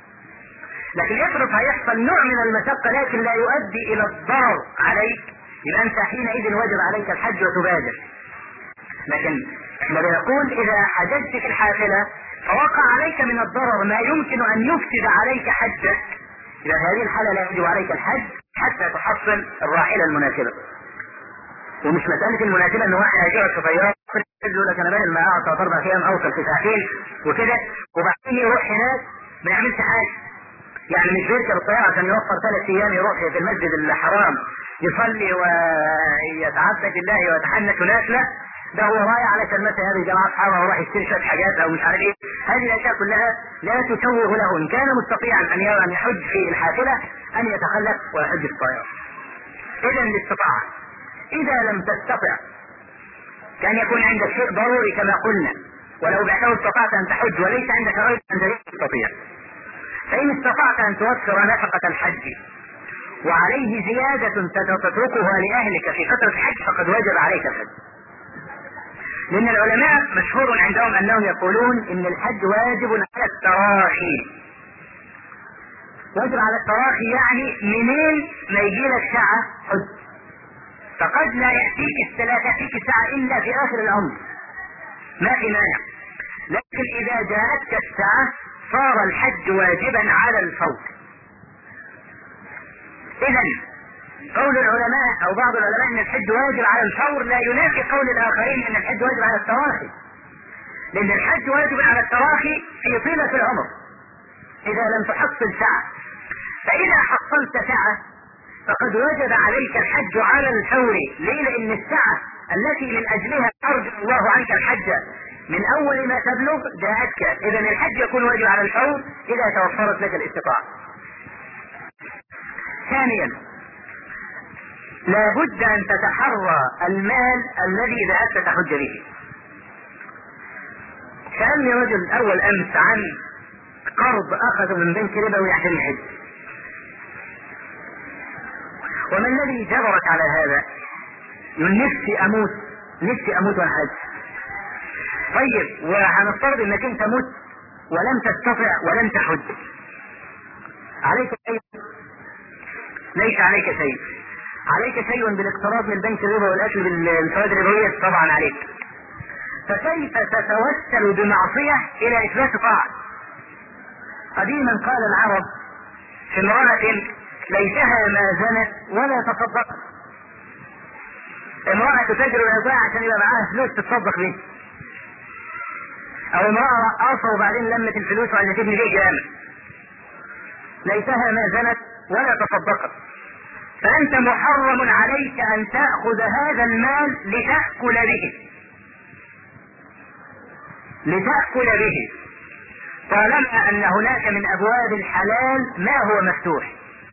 لكن يفرض هيحصل نوع من المشقة لكن لا يؤدي الى الضرر عليك، يبقى انت حينئذ واجب عليك الحج وتبادر. لكن احنا بنقول اذا حججت في الحافلة فوقع عليك من الضرر ما يمكن ان يفسد عليك حجك، اذا هذه الحالة لا يجب عليك الحج حتى تحصل الراحلة المناسبة. ومش مسألة المناسبة ان واحد هيجعل في طيارة يقول لك انا بدل ما اقعد ثلاث اربع ايام اوصل في ساعتين وكده وبعدين يروح هناك ما يعملش حاجة. يعني مش بيركب الطيارة عشان يوفر ثلاث ايام يروح في المسجد الحرام يصلي ويتعبد الله ويتحنك هناك، لا، ده هو رايح علشان مثلا هذه جماعة اصحابه وراح يشتري شوية حاجات او مش عارف ايه. هذه الاشياء كلها لا تسوغ له ان كان مستطيعا ان ان يحج في الحافلة ان يتخلف ويحج في الطيارة. اذا الاستطاعة اذا لم تستطع كان يكون عندك شيء ضروري كما قلنا، ولو بعته استطعت ان تحج وليس عندك رأي ان تستطيع، فإن استطعت أن توفر نفقة الحج وعليه زيادة ستتركها لأهلك في فترة الحج فقد وجب عليك الحج. لأن العلماء مشهور عندهم أنهم يقولون إن الحج واجب على التراخي. واجب على التراخي يعني منين ما يجي لك ساعة حج، فقد لا يأتيك لا تأتيك الساعة إلا في آخر العمر، ما في مانع. لكن إذا جاءتك الساعة صار الحج واجبا على الفور. اذا قول العلماء او بعض العلماء ان الحج واجب على الفور لا ينافي قول الاخرين ان الحج واجب على التراخي، لان الحج واجب على التراخي في طيلة العمر اذا لم تحصل سعة، فاذا حصلت سعة فقد وجب عليك الحج على الفور. ليه؟ لان السعة التي من اجلها ارجو الله عنك الحج من اول ما تبلغ جاءتك، اذا الحج يكون واجب على الفور اذا توفرت لك الاستطاعة. ثانيا لا بد ان تتحرى المال الذي ذهبت تحج به. سألني رجل اول امس عن قرض اخذه من بنك ربوي عشان يحج، وما الذي جبرك على هذا؟ من نفسي اموت نفسي اموت وانا حج. طيب وهنفترض انك انت مت ولم تستطع ولم تحج، عليك شيء؟ ليس عليك شيء. عليك شيء بالاقتراض من البنك الربوي والاكل بالفوائد الربويه؟ طبعا عليك. فكيف تتوسل بمعصيه الى اثبات طاعه؟ قديما قال العرب في امراه ليتها ما زنت ولا تصدقت. امراه تتاجر العطاء عشان يبقى معاها فلوس تتصدق بيه، او امراه رقاصه وبعدين لمت الفلوس وعايزه تبني بيه جامع، ليتها ما زنت ولا تصدقت. فأنت محرم عليك أن تأخذ هذا المال لتأكل به لتأكل به طالما أن هناك من أبواب الحلال ما هو مفتوح.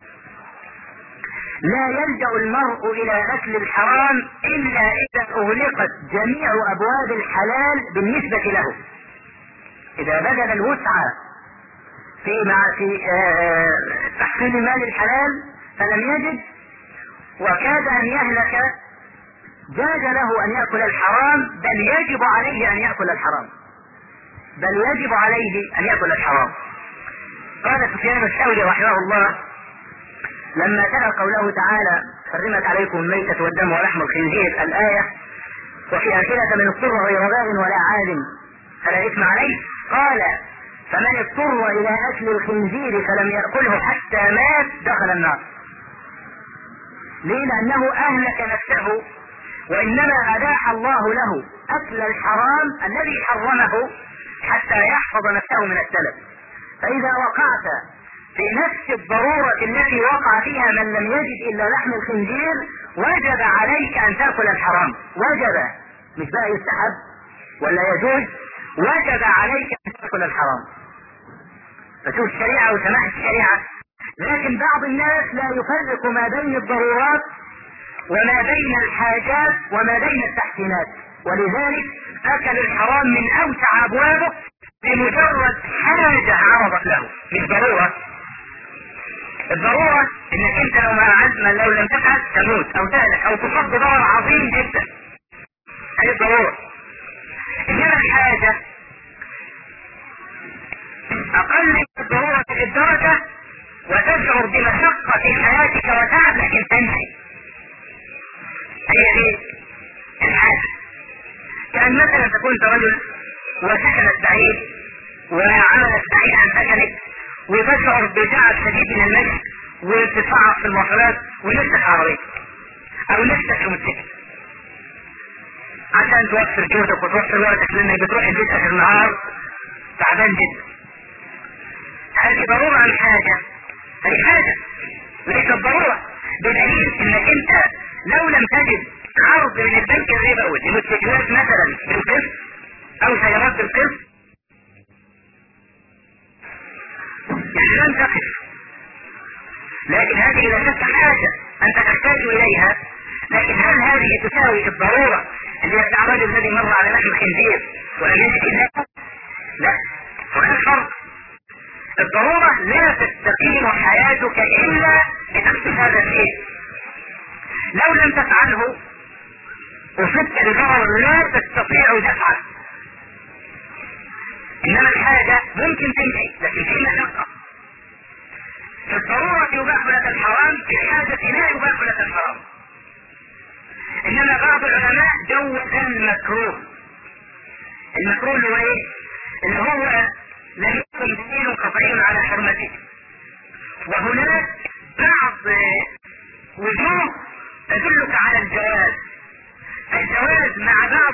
لا يلجأ المرء إلى أكل الحرام إلا إذا أغلقت جميع أبواب الحلال بالنسبة له. إذا بذل الوسع في مع في تحصيل مال الحلال فلم يجد وكاد ان يهلك، جاز له ان يأكل الحرام، بل يجب عليه ان يأكل الحرام بل يجب عليه ان يأكل الحرام. قال سفيان الثوري رحمه الله لما تلا قوله تعالى حرمت عليكم الميتة والدم ولحم الخنزير الآية، وفي آخرة من اضطر غير باغ ولا عاد فلا إثم عليه، قال فمن اضطر الى اكل الخنزير فلم يأكله حتى مات دخل النار. ليه؟ لانه اهلك نفسه، وانما اباح الله له اكل الحرام الذي حرمه حتى يحفظ نفسه من السلف. فاذا وقعت في نفس الضرورة التي وقع فيها من لم يجد الا لحم الخنزير وجب عليك ان تأكل الحرام. وجب، مش بقى يستحب ولا يجوز، وجب عليك ان تأكل الحرام. فشوف الشريعة وسماح الشريعة. لكن بعض الناس لا يفرق ما بين الضرورات وما بين الحاجات وما بين التحسينات، ولذلك اكل الحرام من اوسع ابوابه بمجرد حاجة عرضت له، مش ضرورة. الضرورة انك انت لو ما عزم لو لم تفعل تموت او تهلك او تصاب بضرر عظيم جدا، هذه الضرورة. انما الحاجة اقل من الضرورة في الدرجة وتشعر بمشقة في حياتك وتعب لكن تنتهي، هي دي الحاجة. كأن مثلا تكون رجل وسكنت بعيد وعملت بعيد عن سكنك وتشعر بتعب شديد من المشي وتتصعب في المواصلات ونفسك عربية او نفسك في موتوسيكل عشان توفر جهدك وتوفر وقتك، لانك بتروح البيت اخر النهار تعبان جدا. هذه ضرورة ام حاجة؟ هذه حاجة ليست ضرورة، بدليل انك انت لو لم تجد عرض من البنك الربوي لموتوسيكلات مثلا بالقسط او سيارات بالقسط يعني لم تقف. لكن هذه لا شك حاجة انت تحتاج اليها، لكن هل هذه تساوي الضرورة اللي بتاع الرجل الذي مر على لحم الخنزير ولم يجد الا؟ لا، هناك فرق. الضرورة لا تستقيم حياتك الا بتحصيل هذا الشيء، لو لم تفعله اصبت بضرر لا تستطيع دفعه. انما الحاجة ممكن تنتهي لكن في مشقة. في الضرورة يباح لك الحرام، في الحاجة لا يباح لك الحرام. انما بعض العلماء جوز المكروه. المكروه اللي هو ايه؟ اللي هو لم يكن دليل قطعي على حرمته، وهناك بعض وجوه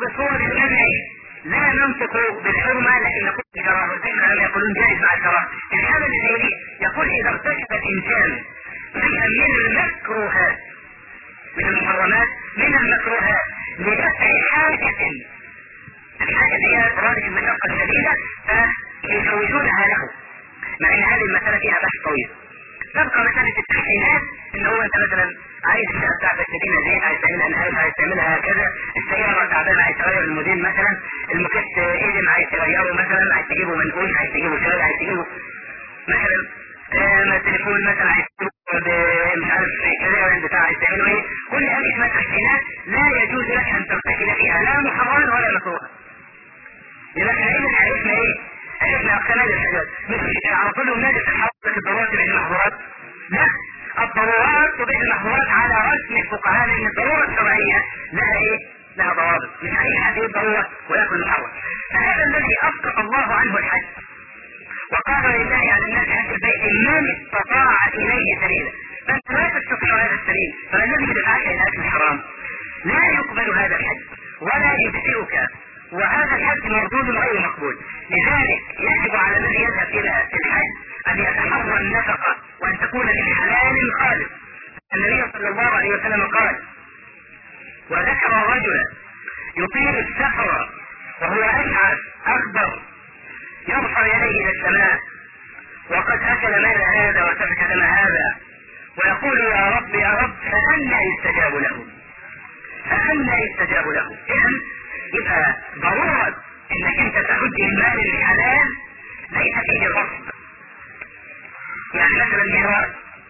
بصور المنع لا ننطق بالحرمة لكن نقول بكراهة، لم يقولون جائز مع الكراهة. الحالة اللي يقول إذا ارتكب الإنسان شيئا من المكروهات من المحرمات من المكروهات لدفع حاجة، الحاجة اللي هي ترادف المشقة الشديدة فيجوزونها له، مع ان هذه المسألة فيها بحث طويل. تبقى مسألة التحسينات ان هو انت مثلا عايز الشقة بتاعتك تدينها زيت، عايز تعملها نهاية، عايز تعملها كذا، السيارة تعبانة عايز تغير الموديل مثلا، المكت ايدم عايز تغيره مثلا، عايز تجيبه منقوش، عايز تجيبه شغل، عايز تجيبه مثلا آه التليفون مثلا عايز تجيبه مش عارف كذا بتاع عايز تعمله ايه، كل هذه اسمها تحسينات لا يجوز لك ان ترتكب فيها لا محرم ولا مكروه. لذلك احنا عرفنا ايه؟ عرفنا اقسامات الحاجات، مش على طول نجد الحوادث الضرورات تبيح المحظورات، لا، الضرورات تبيح المحظورات على رسم الفقهاء، لان الضروره الشرعيه لها ايه؟ لها ضوابط، مش اي حد يقول ضروره وياكل محرم. فهذا الذي اسقط الله عنه الحج وقال لله على الناس حج البيت من استطاع اليه سبيلا، فانت لا تستطيع هذا السبيل، فالذي يدفعك الى اكل الحرام لا يقبل هذا الحج ولا يجزئك، وهذا الحج مردود غير مقبول. لذلك يجب على الذي يذهب الى الحج ان يتحرى النفقه وان تكون من حلال خالص. النبي صلى الله عليه وسلم قال: وذكر رجلا يطيل السفر وهو اشعث اخضر يرفع يديه الى السماء وقد اكل مال هذا وسفك دم هذا ويقول يا رب يا رب، فأنى يستجاب له فأنى يستجاب له. اذا يبقى ضرورة انك انت تحج المال الحلال ليس فيه غصب. يعني مثلا ميراث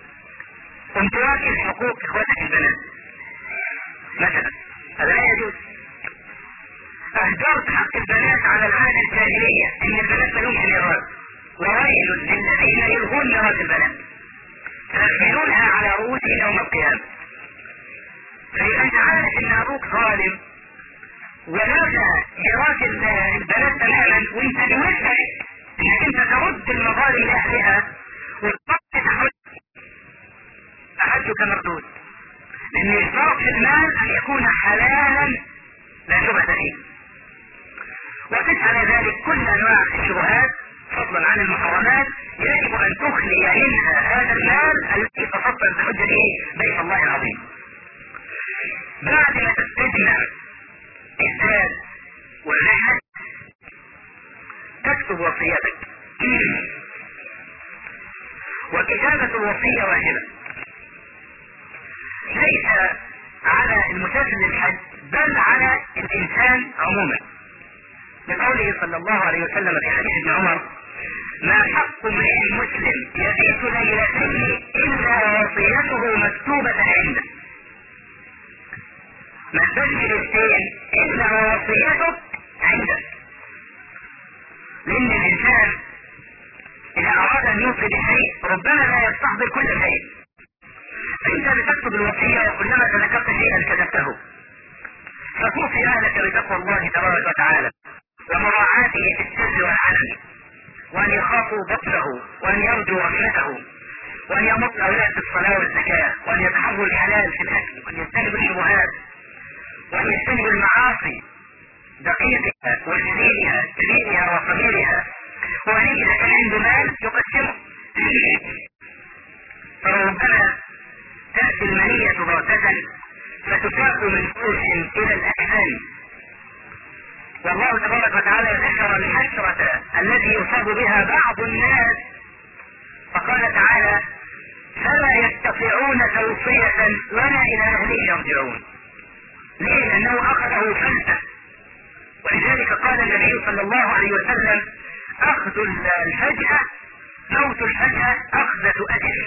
قمت واكل حقوق اخوتك البنات مثلا، هذا لا يجوز. اهدرت حق البنات على العادة الجاهلية ان البنات ملوش ميراث، وويل للذين يلغون ميراث البنات فيحملونها على رؤوسهم يوم القيامة. فإذا انت عارف ان ابوك ظالم ولغى ميراث البنات تماما وانت بوسعك انك انت ترد المظالم لاهلها وتبقى تحج، فحجك مردود، لان يشترط في المال ان يكون حلالا لا شبهة فيه. وقس على ذلك كل انواع الشبهات فضلا عن المحرمات يجب ان تخلي منها هذا المال الذي تصدق ان تحج به بيت الله العظيم. بعد ما تستجمع الزاد والرحلة تكتب وصيتك، وكتابة الوصية واجبة ليس على المسافر للحج بل على الإنسان عموما، لقوله صلى الله عليه وسلم في حديث ابن عمر: ما حق امرئ مسلم يبيت ليلتين إلا وصيته مكتوبة عنده. ما تبش ليلتين إلا وصيته عنده، لأن الإنسان إذا أراد أن يوصي بشيء ربما لا يستحضر كل شيء، فأنت بتكتب الوصية وكلما تذكرت شيئا كتبته، فتوصي أهلك بتقوى الله تبارك وتعالى ومراعاته في السر والعلن، وأن يخافوا بطشه وأن يرجوا رحمته، وأن يمط الأولاد بالصلاة والزكاة، وأن يتحروا الحلال في الأكل، وأن يجتنبوا الشبهات، وأن يجتنبوا المعاصي دقيقها وجليلها كبيرها وصغيرها، وأن إذا كان عنده مال يقسمه. فربما تأتي المنية بغتة فتساق من فوش إلى الأكفان، والله تبارك وتعالى ذكر الحسرة التي يصاب بها بعض الناس فقال تعالى: فلا يستطيعون توصية ولا إلى أهلهم يرجعون. ليه؟ لأنه أخذه فلسة، ولذلك قال النبي صلى الله عليه وسلم: أخذ الفجأة موت الفجأة أخذة أجل.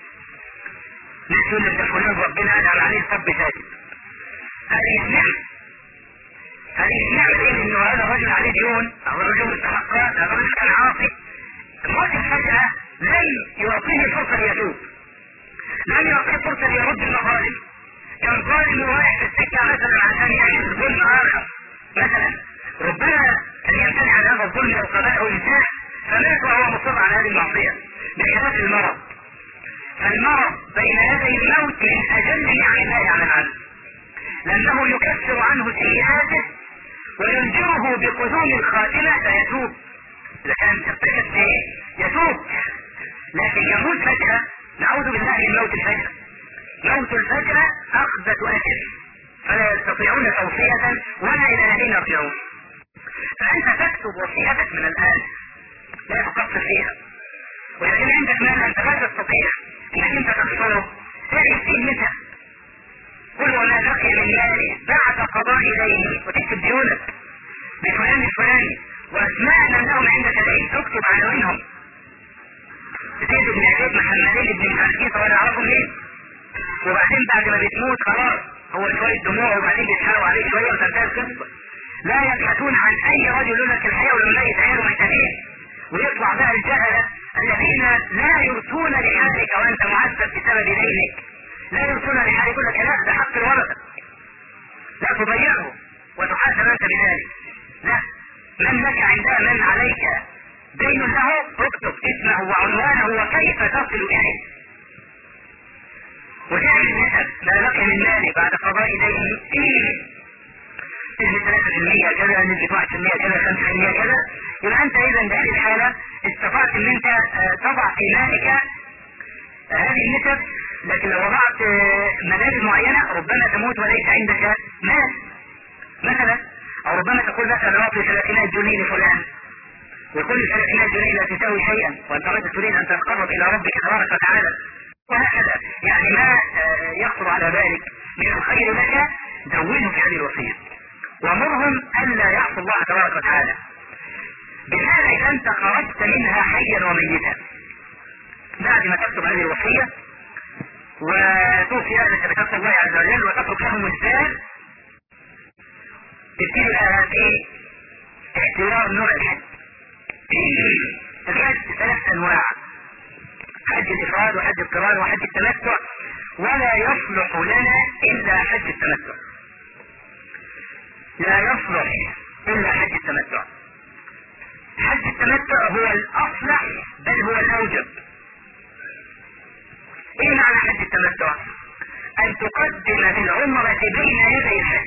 نسول الدفلون ربنا أنعم عليه صب ساجد، هذه النعمة هذه النعمة ليه؟ إنه هذا الرجل عليه ديون أو الرجل مستحقات، هذا الرجل كان عاصي، موت الفجأة لن يعطيه فرصة ليتوب، لن يعطيه فرصة ليرد المظالم. كان ظالم رايح في السكة مثلا عشان يعمل ظلم آخر مثلا، ربما أن يمتنع عن هذا الظلم لو قبله إنسان فمات وهو مصر على هذه المعصية، بخلاف المرض. فالمرض بين يدي الموت من أجل نعم الله على العبد، لأنه يكفر عنه سيئاته وينذره بقدوم الخاتمة فيتوب. إذا كان ارتكب شيء يتوب، لكن يموت فجأة نعوذ بالله من موت الفجأة. موت الفجأة أخذة أجل، فلا يستطيعون توصية ولا إلى أهلين يرجعون. فأنت تكتب وصيتك من الآن، لا تقصر فيها. وإذا كان عندك مال أنت لا تستطيع أنك أنت تخسره، تعرف قيمتها. قل وما بقي من مالي بعد قضاء إليه، وتكتب ديونك بفلان الفلاني وأسماء من لهم عندك دين تكتب عناوينهم. زيد بن عبيد محمدين بن عبيد طبعا أعرفهم ليه. وبعدين بعد ما بتموت خلاص هو شوية دموع وبعدين بيتحاولوا عليه شوية وتنتهي القصة. لا يبحثون عن أي رجل يقول لك الحياة ولما يتعيروا محتاجين، ويطلع بقى الجهلة الذين لا يرثون لحالك وأنت معذب بسبب دينك. لا يرثون لحالك، يقول لك لا ده حق الورثة، لا تضيعه وتحاسب أنت بذلك. لا، من لك عندها من عليك دين له اكتب اسمه وعنوانه وكيف تصل إليه، وتعمل نسب ما بقي من مالك بعد قضاء دينه، نسبة ثلاثة بالمئة كذا، نسبة واحد بالمئة كذا، خمسة بالمئة كذا. يبقى أنت إذا بهذه الحالة استطعت أن أنت تضع في مالك هذه النسب. لكن لو وضعت مبالغ معينة ربما تموت وليس عندك مال مثلا، أو ربما تقول مثلا أعطي ثلاثين جنيه لفلان، وكل ثلاثين جنيه لا تساوي شيئا وأنت رجل تريد أن تتقرب إلى ربك تبارك وتعالى، وهكذا. يعني ما يخطر على بالك من الخير لك دونه في هذه الوصية، ومرهم ألا يعصوا الله تبارك وتعالى. بذلك أنت خرجت منها حيا وميتا. بعد ما تكتب هذه الوصية وتوفي أهلك بتقوى الله عز وجل وتترك لهم الزاد، تبتدي بقى في اختيار نوع الحج. الحج ثلاث أنواع: حج الإفراد وحج القران وحج التمتع، ولا يصلح لنا إلا حج التمتع. لا يصلح إلا حج التمتع. حج التمتع هو الأصلح بل هو الأوجب. إيه معنى حج التمتع؟ أن تقدم بالعمرة بين يدي الحج.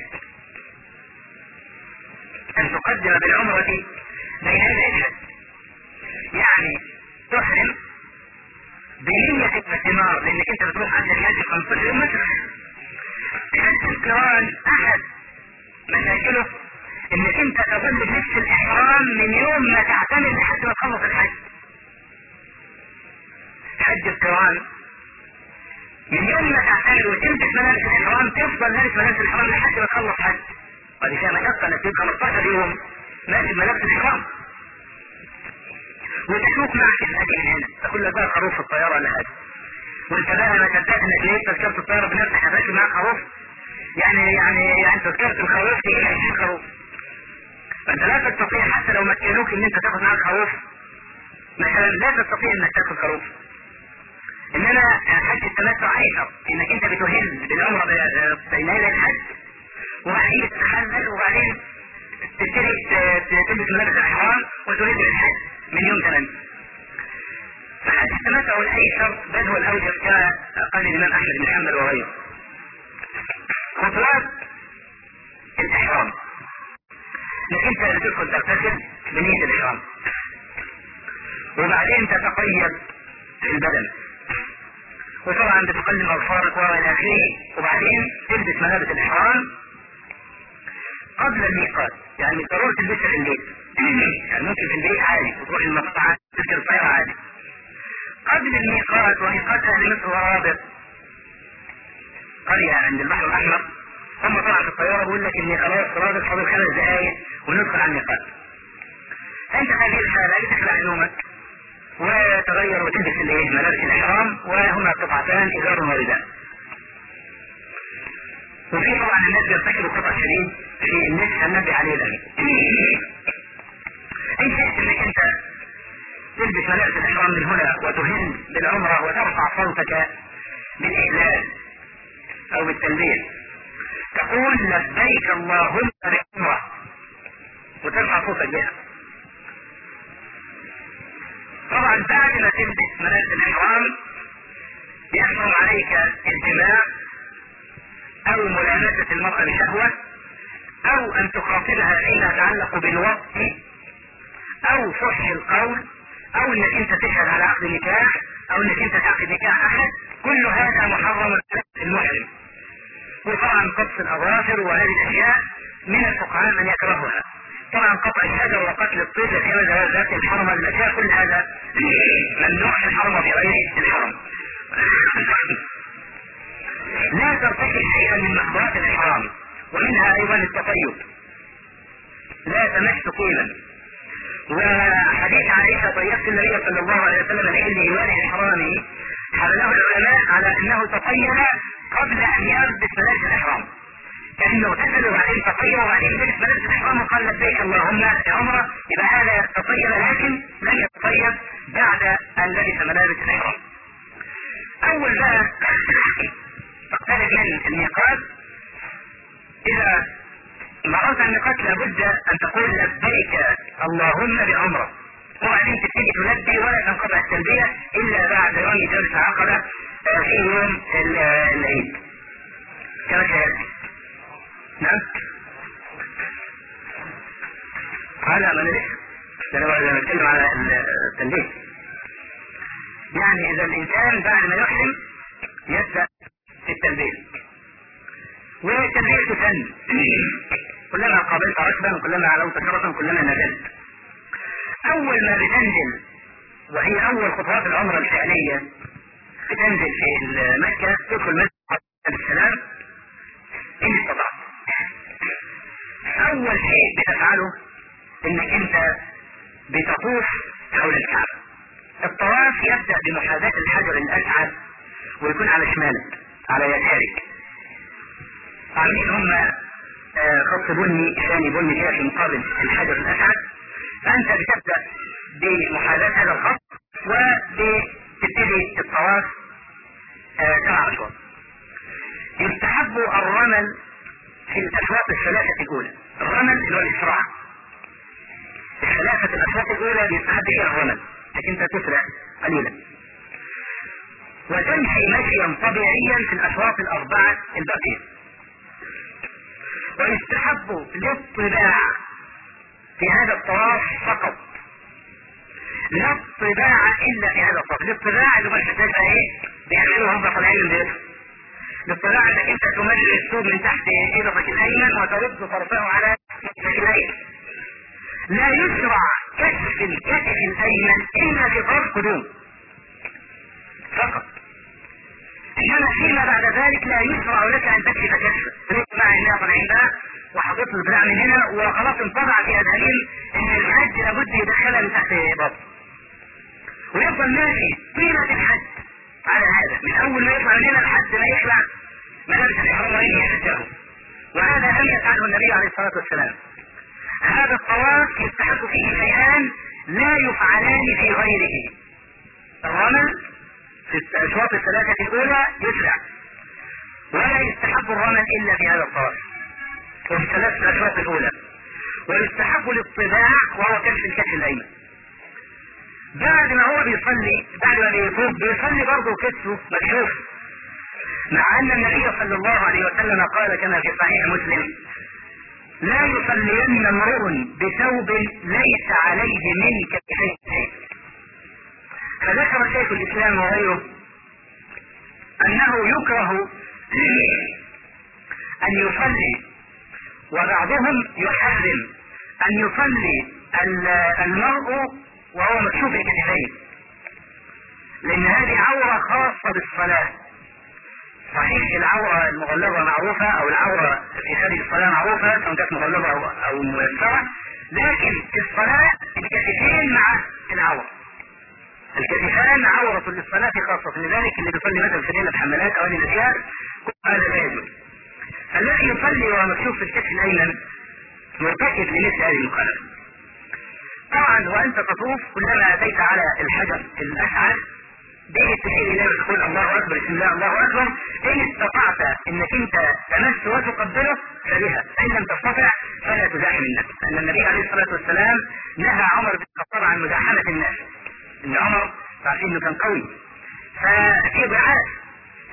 أن تقدم بالعمرة بين يدي الحج، يعني تحرم بنية الثمار، لأنك أنت بتروح عند الحج خمسة يوم مثلا. حج القران أحد مشاكله انك انت تظل بنفس الاحرام من يوم ما تعتمد لحد ما تخلص الحج. حج القران من يوم ما تعتمد وتلبس ملابس الاحرام تفضل لابس ملابس الاحرام لحد ما تخلص حج. ودي فيها مشقه انك تبقى خمستاشر يوم ماشي بملابس الاحرام، وتشوف معك الهدي من هنا، تقول لك بقى خروف في الطياره ولا حاجه، وانت بقى ما تنتهي انك لقيت تذكره الطياره بنفسك ماشي معاك خروف، يعني يعني يعني تذكره الخروف دي الى عشرين خروف. فانت لا تستطيع حتى لو مكنوك ان انت تاخذ معك خروف مثلا، لا تستطيع انك تاخذ خروف. انما حج التمتع ايسر، انك انت بتهل بالعمره بين يدي الحج وبعدين تتحلل وبعدين تبتدي تلبس ملابس الاحرام وتريد الحج من يوم ثمانية. فحج التمتع الايسر بل هو الاوجب كما قال الامام احمد بن حنبل وغيره. خطوات الاحرام: انك انت تدخل تغتسل بنية الاحرام، وبعدين تتقيد في البدن، وطبعا بتقلم اظفارك والى اخره، وبعدين تلبس ملابس الاحرام قبل الميقات. يعني مش ضروري تلبسها في البيت، يعني ممكن في البيت عادي وتروح المقطعة تركب الطيارة عادي. قبل الميقات، وميقات اهل مصر ورابط قرية عند البحر الاحمر، هم طبعا في الطيارة بيقول لك ان خلاص رابط فاضل خمس دقايق وندخل على الميقات. فانت في هذه الحالة تخلع نومك وتغير وتلبس الايه ملابس الاحرام، وهما قطعتان ازار ورداء. وفي طبعا الناس بيرتكبوا خطأ شديد في النسخ النبي عليه الامين. ان شئت انك انت تلبس ملابس الاحرام من هنا وتهل بالعمرة وترفع صوتك بالاهلال او بالتلبية، تقول لبيك اللهم بعمرة وترفع صوتك بها. طبعا بعد ما تلبس ملابس الاحرام يحرم عليك الجماع او ملامسة المرأة بشهوة او ان تخاطبها فيما يتعلق بالوقت او فحش القول او انك انت تشهد على عقد نكاح او انك انت تعقد نكاح احد، كل هذا محرم المحرم. وطبعا قص الاظافر وهذه الاشياء من الفقهاء من يكرهها. طبعا قطع الشجر وقتل الطفل كما ذات الحرم، الاشياء كل هذا ممنوع في الحرم بغير الحرم. لا ترتكب شيئا من محظورات الاحرام، ومنها ايضا التطيب، لا تمس طيبا. وحديث عائشة طيبت النبي صلى الله عليه وسلم لحل إيمان إحرامه حمله العلماء على أنه تطيب قبل أن يلبس ملابس الإحرام، كأنه اغتسل وبعدين تطيب وبعدين لبس ملابس الإحرام وقال لبيك اللهم عمرة، يبقى هذا تطيب لكن لم يتطيب بعد أن لبس ملابس الإحرام. أول ما تقترب من الميقات، إذا مرات الميقات لابد ان تقول لبيك اللهم بعمرة، وبعدين تبتدي تلبي ولا تنقطع التلبية الا بعد يوم جلسة عقبة في يوم العيد كما سيأتي. نعم على من لسه لما نتكلم على التنبيه، يعني اذا الانسان بعد ما يحرم يبدأ في التلبية، والتلبية تسن كلما قابلت ركبا كلما علوت شرفا كلما نزلت. اول ما بتنزل وهي اول خطوات العمرة الفعلية، بتنزل في مكة تدخل مسجد السلام ان استطعت. اول شيء بتفعله انك انت بتطوف حول الكعبة. الطواف يبدأ بمحاذاة الحجر الاسعد ويكون على شمالك على يسارك. عاملين هم خط بني ثاني بني كده في مقابل الحجر الاسعد، فانت بتبدا بمحاذاه هذا الخط وبتبتدي الطواف سبع اشواط. يستحب الرمل في الاشواط الثلاثه الاولى، الرمل اللي هو الاسراع. الثلاثه الاشواط الاولى بيستحب فيها الرمل لكن انت تسرع قليلا، وتمشي مشيا طبيعيا في الاشواط الاربعه الباقيه. ويستحب الاطباع في هذا الطواف فقط، لا اطباع الا في هذا الطواف. الاطباع اللي هو الحجاج بقى ايه بيعملوا هم طالعين من بيتهم. الاطباع انك انت تمد الثوب من تحت ايدك الايمن وترد طرفه على ايدك الايمن. لا يشرع كشف الكتف الايمن الا في طرف قدوم فقط، انما فيما بعد ذلك لا يشرع لك ان تكشف كشفه. مع انها طالعين بقى وحطيت البتاع من هنا وخلاص انطبع في اذهانهم ان الحج لابد يدخلها من تحت بطن، ويفضل ماشي طيلة الحج على هذا من اول ما يطلع من هنا لحد ما يخلع ملابس الاحرام وين يحجه. وهذا لم يفعله النبي عليه الصلاه والسلام. هذا الطواف يستحق فيه شيئان لا يفعلان في غيره. الرمل في الاشواط الثلاثه الاولى يسرع، ولا يستحب الرمل الا في هذا الطواف وفي الثلاث الاشواط الاولى. ويستحب الاطباع وهو كشف الكتف الايمن. بعد ما هو بيصلي بعد ما بيطوف بيصلي برضه كتفه مكشوف، مع ان النبي صلى الله عليه وسلم قال كما في صحيح مسلم: لا يصلين امرؤ بثوب ليس عليه من كتفيه شيء. فذكر شيخ الاسلام وغيره انه يكره ان يصلي، وبعضهم يحرم ان يصلي المرء وهو مكشوف الكتفين، لان هذه عورة خاصة بالصلاة. صحيح العورة المغلظة معروفة او العورة في خارج الصلاة معروفة سواء كانت مغلظة او, أو ميسرة، لكن في الصلاة الكتفين مع العورة، الكتفان عورة للصلاة خاصة. لذلك اللي بيصلي مثلا في ليلة حملات او هذه الاشياء كل هذا لا يجوز. الذي يصلي وهو مكشوف في الكتف الايمن مرتكب لمثل هذه المخالفة. طبعا وانت تطوف كلما اتيت على الحجر الاسعد به تشير اليه وتقول الله اكبر بسم الله الله اكبر. ان استطعت انك انت تمس وتقبله فبها، فان لم تستطع فلا تزاحم الناس، لان النبي عليه الصلاه والسلام نهى عمر بن الخطاب عن مزاحمه الناس. ان عمر عارفين انه كان قوي ففي ضعاف،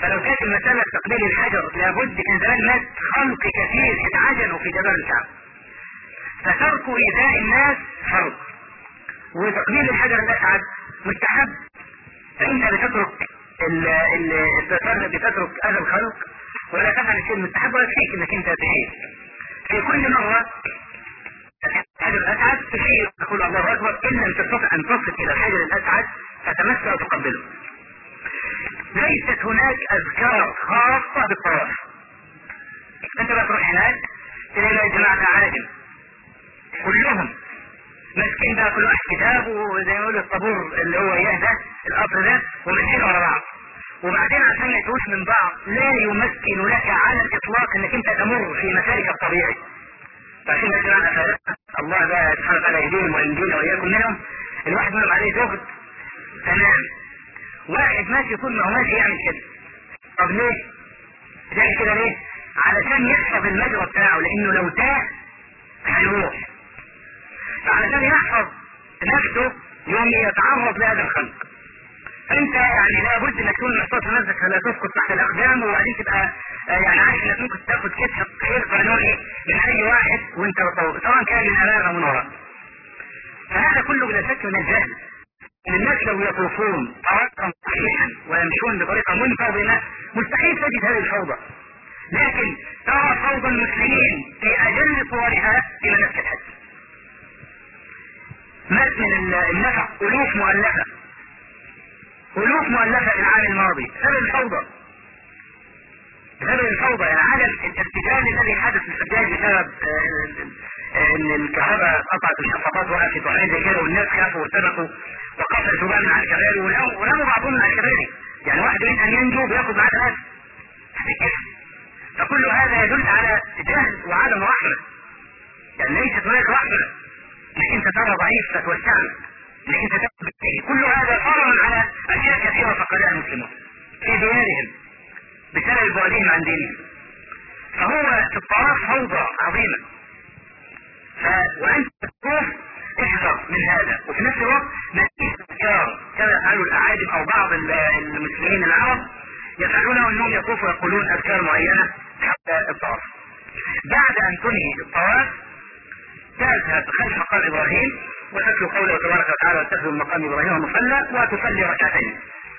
فلو كانت المسألة تقبيل الحجر لابد كان زمان ناس خلق كثير اتعجلوا في جبال الكعبة. فترك إيذاء الناس فرض، وتقبيل الحجر الأسعد مستحب. فأنت بتترك ال ال بتترك أذى الخلق ولا تفعل الشيء المستحب، ولا تفيك انك انت تشير. في كل مرة الحجر الأسعد تشير تقول الله أكبر، إن لم تستطع أن تصل إلى الحجر الأسعد فتمسك وتقبله. ليست هناك أذكار خاصة بالطواف. أنت بتروح هناك تلاقي جماعة عاجل كلهم ماسكين بقى كل واحد كتاب، وزي ما يقول الطابور اللي هو يهدى القطر ده وماشيين ورا بعض، وبعدين عشان ما يتوش من بعض لا يمكن لك على الإطلاق انك انت تمر في مسارك الطبيعي. فعشان يا جماعة الله بقى سبحانه وتعالى يهديهم وينجينا وإياكم منهم. الواحد منهم عليه زهد تمام، واحد ماشي يكون ما هو ماشي يعمل كده. طب ليه؟ زي كده ليه؟ علشان يحفظ المجرى بتاعه، لأنه لو تاه هيروح. فعلشان يحفظ نفسه يوم يتعرض لهذا الخلق. فانت يعني لابد انك تكون محتاط نفسك فلا تسقط تحت الاقدام، وبعدين تبقى يعني عارف انك ممكن تاخد كتف خير قانوني من اي واحد وانت بتطوق، سواء كان من امام او من وراء. فهذا كله بلا شك من الجهل. ان الناس لو يطوفون طريقا صحيحا ويمشون بطريقه منتظمه مستحيل تجد هذه الفوضى. لكن ترى فوضى المسلمين في اجل صورها في مناسك الحج. مات من النفع الوف مؤلفه ألوف مؤلفة في العام الماضي بسبب الفوضى. بسبب الفوضى يعني عدم الارتجال الذي حدث في الحجاج بسبب ان الكهرباء قطعت الشفاطات وقفت وحاجات زي كده، والناس خافوا وارتبكوا وقفزوا بقى من على الكباري ورموا بعضهم من على الكباري. يعني واحد يريد ان ينجو بياخد معاه ثلاثة. فكل هذا يدل على جهل وعدم رحمة. يعني ليست هناك رحمة انك انت ترى ضعيف فتوسعه، انك انت تثبت. كل هذا فرض على اشياء كثيرة فقدها المسلمون في ديارهم بسبب بعدهم عن دينهم. فهو في الطواف فوضى عظيمة. ف... وانت تطوف احذر من هذا، وفي نفس الوقت ما تجيش اذكار كما يفعلوا الاعاجم او بعض المسلمين العرب يفعلونه انهم يطوفوا ويقولون اذكار معينة حتى الطواف. بعد ان تنهي الطواف تذهب خلف مقام ابراهيم وتتلو قوله تبارك وتعالى واتخذوا مقام ابراهيم مصلى وتصلي ركعتين.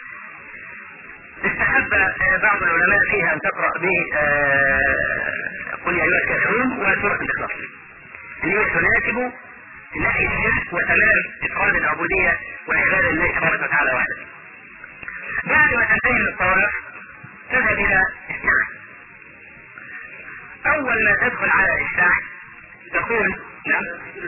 استحب بعض العلماء فيها ان تقرا ب قل يا ايها الكافرون وسوره الاخلاص، اللي هي تناسب نفي الشرك وتمام افراد العبوديه والعباده لله تبارك وتعالى وحده. بعد ما تنتهي من الطواف تذهب الى السعي. اول ما تدخل على السعي تقول نعم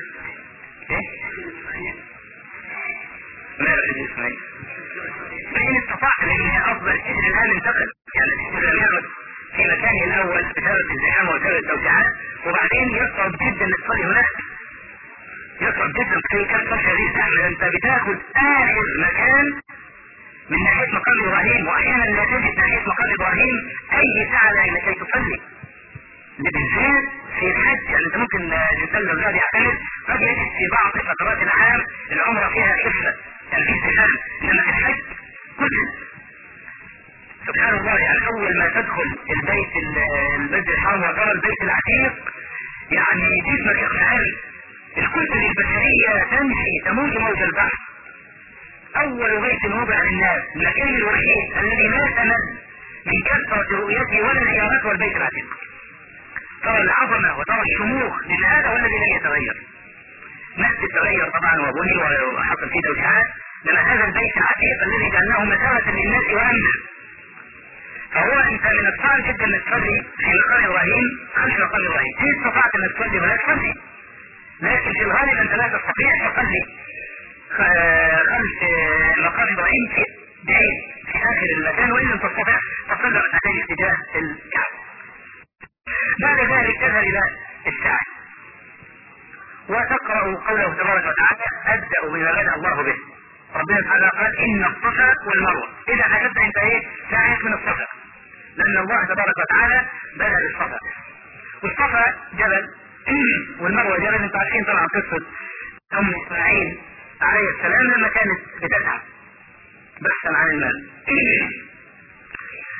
ما يريد اسمعي فإن استطعت، لأن أفضل السجن الآن انتقل. يعني السجن لم يعد في مكانه الأول بسبب الزحام وبسبب التوسعات، وبعدين يصعب جدا أن تصلي هناك. يصعب جدا في كثرة هذه الزحمة. أنت بتاخذ آخر مكان من ناحية مقام إبراهيم، وأحيانا لا تجد ناحية مقام إبراهيم أي سعة لكي تصلي. بالذات في الحج يعني انت ممكن الانسان لو زاد يعتمد قد يجد في بعض فترات العام العمره فيها خفه يعني في ازدحام، انما في الحج كله سبحان الله. يعني اول ما تدخل البيت المسجد الحرام وترى البيت العتيق يعني جسمك يقشعر. الكتب البشريه تمشي تموج موج البحر. اول بيت وضع للناس، المكان الوحيد الذي لا تمل من كثره رؤيته ولا الزيارات والبيت العتيق. ترى العظمة وترى الشموخ، لأن هذا هو الذي لن يتغير. مسجد تغير طبعا وبني وحصل فيه توسعات، لما هذا البيت العتيق الذي جعلناه مثابة للناس وأمنا. فهو أنت من الصعب جدا أن تصلي في مقام إبراهيم خلف مقام إبراهيم. إن استطعت أن تصلي ولا تصلي، لكن في الغالب أنت لا تستطيع تصلي خلف مقام إبراهيم في بعيد في آخر المكان، وإن لم تستطع تصلي ركعتين اتجاه الكعبة. بعد ذلك تذهب إلى السعي وتقرأ قوله تبارك وتعالى أبدأ بما بدأ الله به. ربنا تعالى قال إن الصفا والمروة. إذا حسبت أنت إيه سعيك من الصفا، لأن الله تبارك وتعالى بدأ بالصفا، والصفا جبل والمروة جبل. أنتم عارفين طبعا قصة أم إسماعيل عليه السلام لما كانت بتسعى بحثا عن المال.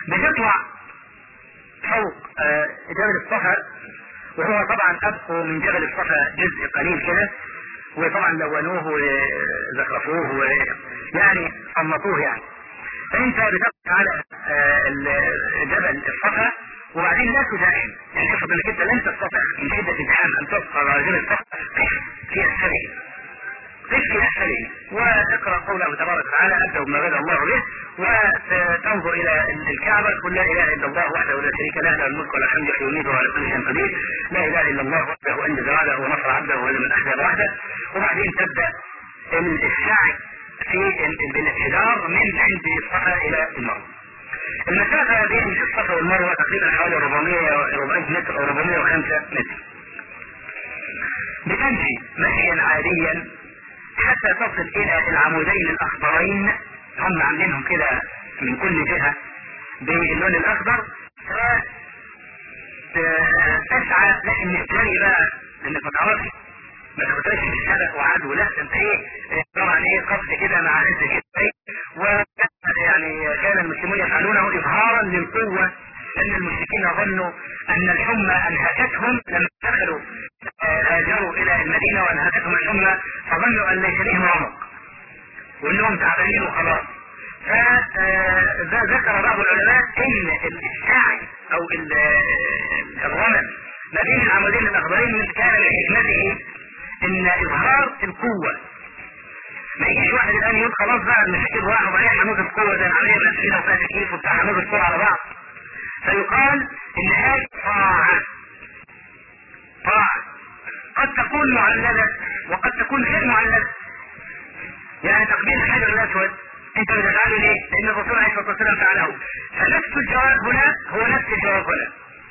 بتطلع فوق جبل الصفا، وهو طبعا ابقوا من جبل الصفا جزء قليل كده، وطبعا لونوه وزخرفوه ويعني صنطوه يعني. فانت بتطلع على جبل الصفا وبعدين لا تزاحم، يعني افرض انك انت لن تستطيع من شده الزحام ان تبقى على جبل الصفا في اسفله، قف في اسفله وتقرا قوله تبارك وتعالى ابدا بما بدا الله به، وتنظر الى الكعبه تقول لا اله الا الله وحده لا شريك له له الملك والحمد لله يميت وعلى كل شيء قدير، لا اله الا الله وحده انجز وعده ونصر عبده ولمن احزاب وحده. وبعدين تبدا السعي في الانحدار من عند الصفا الى المروه. المسافه بين الصفا والمروه تقريبا حوالي أربعمائة متر او أربعمائة وخمسة متر. بتمشي مشيا عاديا حتى تصل الى العمودين الاخضرين، هم عاملينهم كده من كل جهة باللون الاخضر، فتسعى لكن مش جري بقى لانك ما تعرفش ما تاخدهاش في الشبك وعدو، لا انت ايه طبعا ايه قصد كده مع عز كده، ويعني كان المسلمون يفعلونه اظهارا للقوة، لان المشركين ظنوا ان الحمى انهكتهم لما دخلوا هاجروا الى المدينة وانهكتهم الحمى، فظنوا ان ليس لهم عمق وانهم تعبانين وخلاص. فذكر بعض العلماء ان السعي او الرمل ما بين العمودين الاخضرين كان لحكمته ان اظهار القوة، ما يجيش واحد الان يقول خلاص بقى المشاكل واحد وبعدين هنوز القوة زي العملية الاسئلة وفيها تكليف وبتاع هنوز السرعة على بعض، فيقال ان هذه طاعة طاعة قد تكون معللة وقد تكون غير معللة. يعني تقبيل الحجر الاسود انت بتفعله ليه؟ لان الرسول عليه الصلاه والسلام فعله، فنفس الجواب هنا هو نفس الجواب هنا.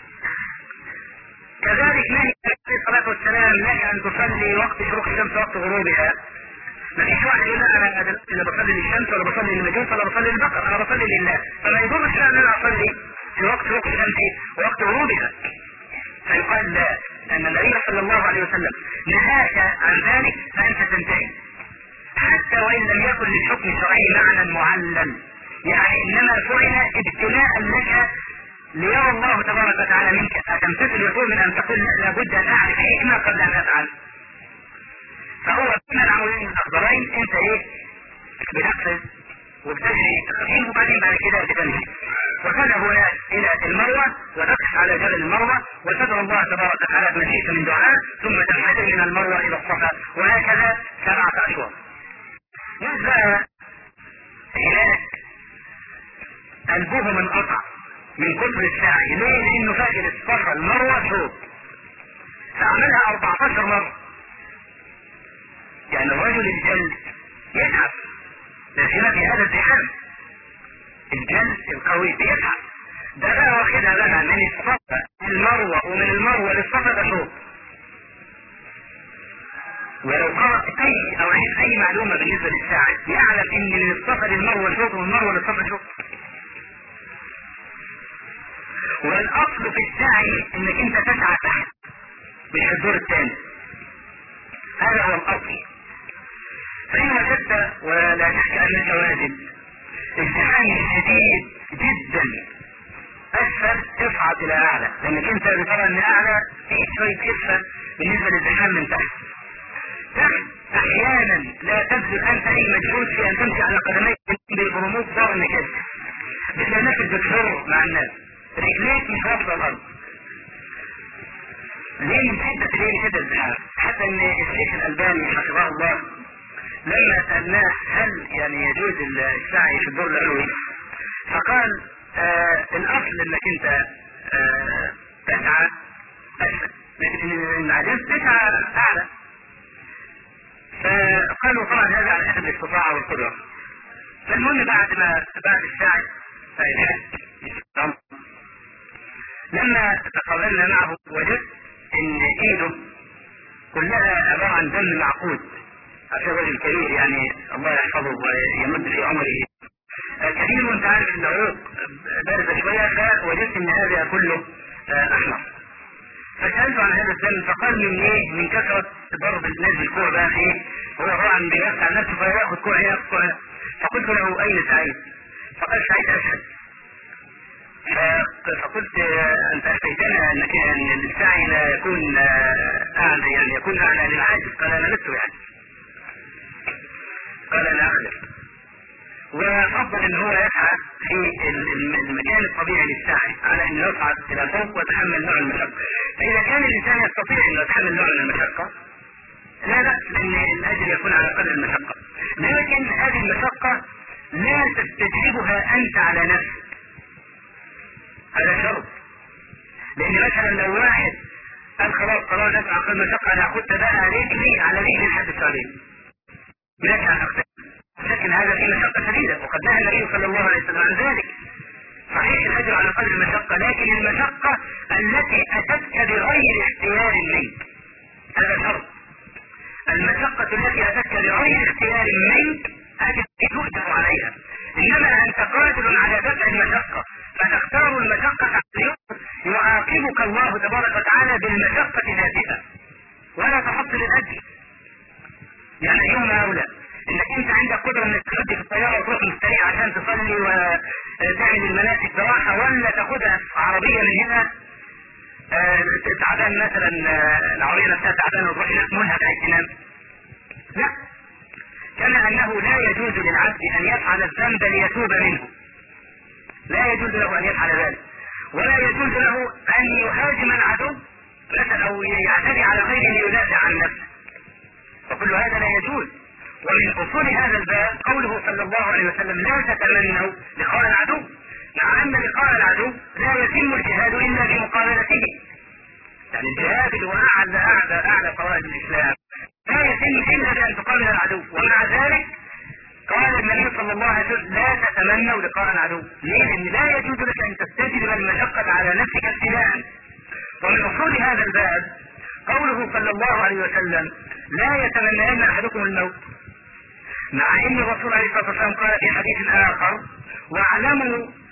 كذلك نهي عليه الصلاه والسلام لك ان تصلي وقت شروق الشمس وقت غروبها. ما فيش واحد يقول لا انا انا بصلي للشمس ولا بصلي للمجوس ولا بصلي للبقر، انا بصلي لله، فما يضرش ان انا اصلي في وقت شروق الشمس ووقت غروبها. فيقال لا، ان النبي صلى الله عليه وسلم نهاك عن ذلك فانت تنتهي، حتى وان لم يكن للحكم الشرعي معنى معلل، يعني انما فعل ابتلاء لك ليرى الله تبارك وتعالى منك اتمتثل يقول من ان تقول لابد ان اعرف حكمه قبل ان افعل. فهو من العمودين الاخضرين انت ايه بتقفز وبتجري تخفيف وبعدين بعد كده بتمشي، وتذهب الى المروه وتقف على جبل المروه وتدعو الله تبارك وتعالى بما شئت من دعاء، ثم تنحدر من المروه الى الصفا، وهكذا سبعه اشواط. نزل هناك قلبهم انقطع من كثر السعي، ليه؟ لانه فاكر الصفا المروه شوط، فعملها أربعة عشر مرة. يعني الرجل الجلد يتعب، لكن في هذا الزحام الجلد القوي بيتعب، ده بقى واخدها بقى من الصفا المروه ومن المروه للصفا ده شوط. ولو قرأ اي او عايز اي معلومة بالنسبة للساعة يعلم ان من الصفا للمروة شوط ومن المروة للصفا شوط. والاصل في السعي انك انت تسعى تحت مش في الدور الثاني، هذا هو الاصل. فإن وجدت ولا شك انك واجد الزحام شديد جدا اسفل تصعد الى اعلى، لانك انت بترى ان اعلى فيه شوية كفة بالنسبة للزحام من تحت. تحت احيانا لا تبذل انت اي مجهود في ان تمشي على قدميك بالغموض ضار النكاس، بتلاقي نفسك بتفر مع الناس، رجليك مش واصله الارض. ليه من شدة ليه شدة الزحام؟ حتى ان الشيخ الالباني حفظه الله لما سألناه هل يعني يجوز السعي في الدور العلوي، فقال آه الاصل انك انت آه تسعى اسفل، لكن ان عجزت تسعى اعلى. فقالوا طبعا هذا على حسب الاستطاعة والقدرة. فالمهم بعد ما بعد السعي لما تقابلنا معه وجدت ان ايده كلها عبارة عن دم معقود، عشان رجل كبير يعني الله يحفظه ويمد في عمره كثير، وانت عارف العروق بارزة شوية، فوجدت ان هذا كله احمر. فسألته عن هذا الدم فقال من ايه؟ من كثرة ضرب الناس بالكوع بقى ايه؟ هو طبعا بيرفع نفسه فياخد كوع ياخد كوع. فقلت له اين سعيد؟ فقال سعيد اشهد. فقلت انت اتيتنا انك ان السعي لا يكون اعلى، يعني يكون اعلى للعاجز. قال انا لست يعني، قال انا اعلم. وافضل ان هو يسعى في المكان الطبيعي للسعي على انه يصعد الى فوق ويتحمل نوع المشقه. فاذا كان الانسان يستطيع انه يتحمل نوع من المشقه لا بأس لان الاجر يكون على قدر المشقه، لكن هذه المشقه لا تستجلبها انت على نفسك، هذا شرط. لان مثلا لو واحد قال خلاص خلاص ندفع كل مشقه انا اخدت بقى رجلي على رجلي لحد السعوديه ماشي هنختار، لكن هذا فيه مشقه شديده وقد نهى النبي صلى الله عليه وسلم عن ذلك. صحيح الاجر على قدر المشقه، لكن المشقه التي اتتك بغير اختيار منك، هذا شرط. المشقه التي اتتك بغير اختيار منك هذه تؤجر عليها، انما انت قادر على دفع المشقه فتختار المشقه يعاقبك الله تبارك وتعالى بالمشقه ذاتها ولا تحصل الاجر. يعني يوم اولى انك انت عندك قدره انك تودي في الطياره وتروح مستريح عشان تصلي وتعمل المناسك براحه، ولا تاخدها عربيه من هنا آه تعبان مثلا آه العربيه نفسها تعبانه وتروح هناك منهك عايز تنام. لا، كما انه لا يجوز للعبد ان يفعل الذنب ليتوب منه، لا يجوز له ان يفعل ذلك، ولا يجوز له ان يهاجم العدو مثلا او يعتدي على غيره ليدافع عن نفسه، وكل هذا لا يجوز. ومن اصول هذا الباب قوله صلى الله عليه وسلم لا تتمنوا لقاء العدو، مع ان لقاء العدو لا يتم الجهاد الا بمقابلته، يعني الجهاد اللي هو اعلى اعلى اعلى قواعد الاسلام لا يتم الا بان تقابل العدو، ومع ذلك قال النبي صلى الله عليه وسلم لا تتمنوا لقاء العدو. ليه؟ لان لا يجوز لك ان تستجلب المشقه على نفسك ابتداء. ومن اصول هذا الباب قوله صلى الله عليه وسلم لا يتمنين احدكم الموت، مع ان الرسول عليه الصلاه والسلام قال في حديث اخر واعلموا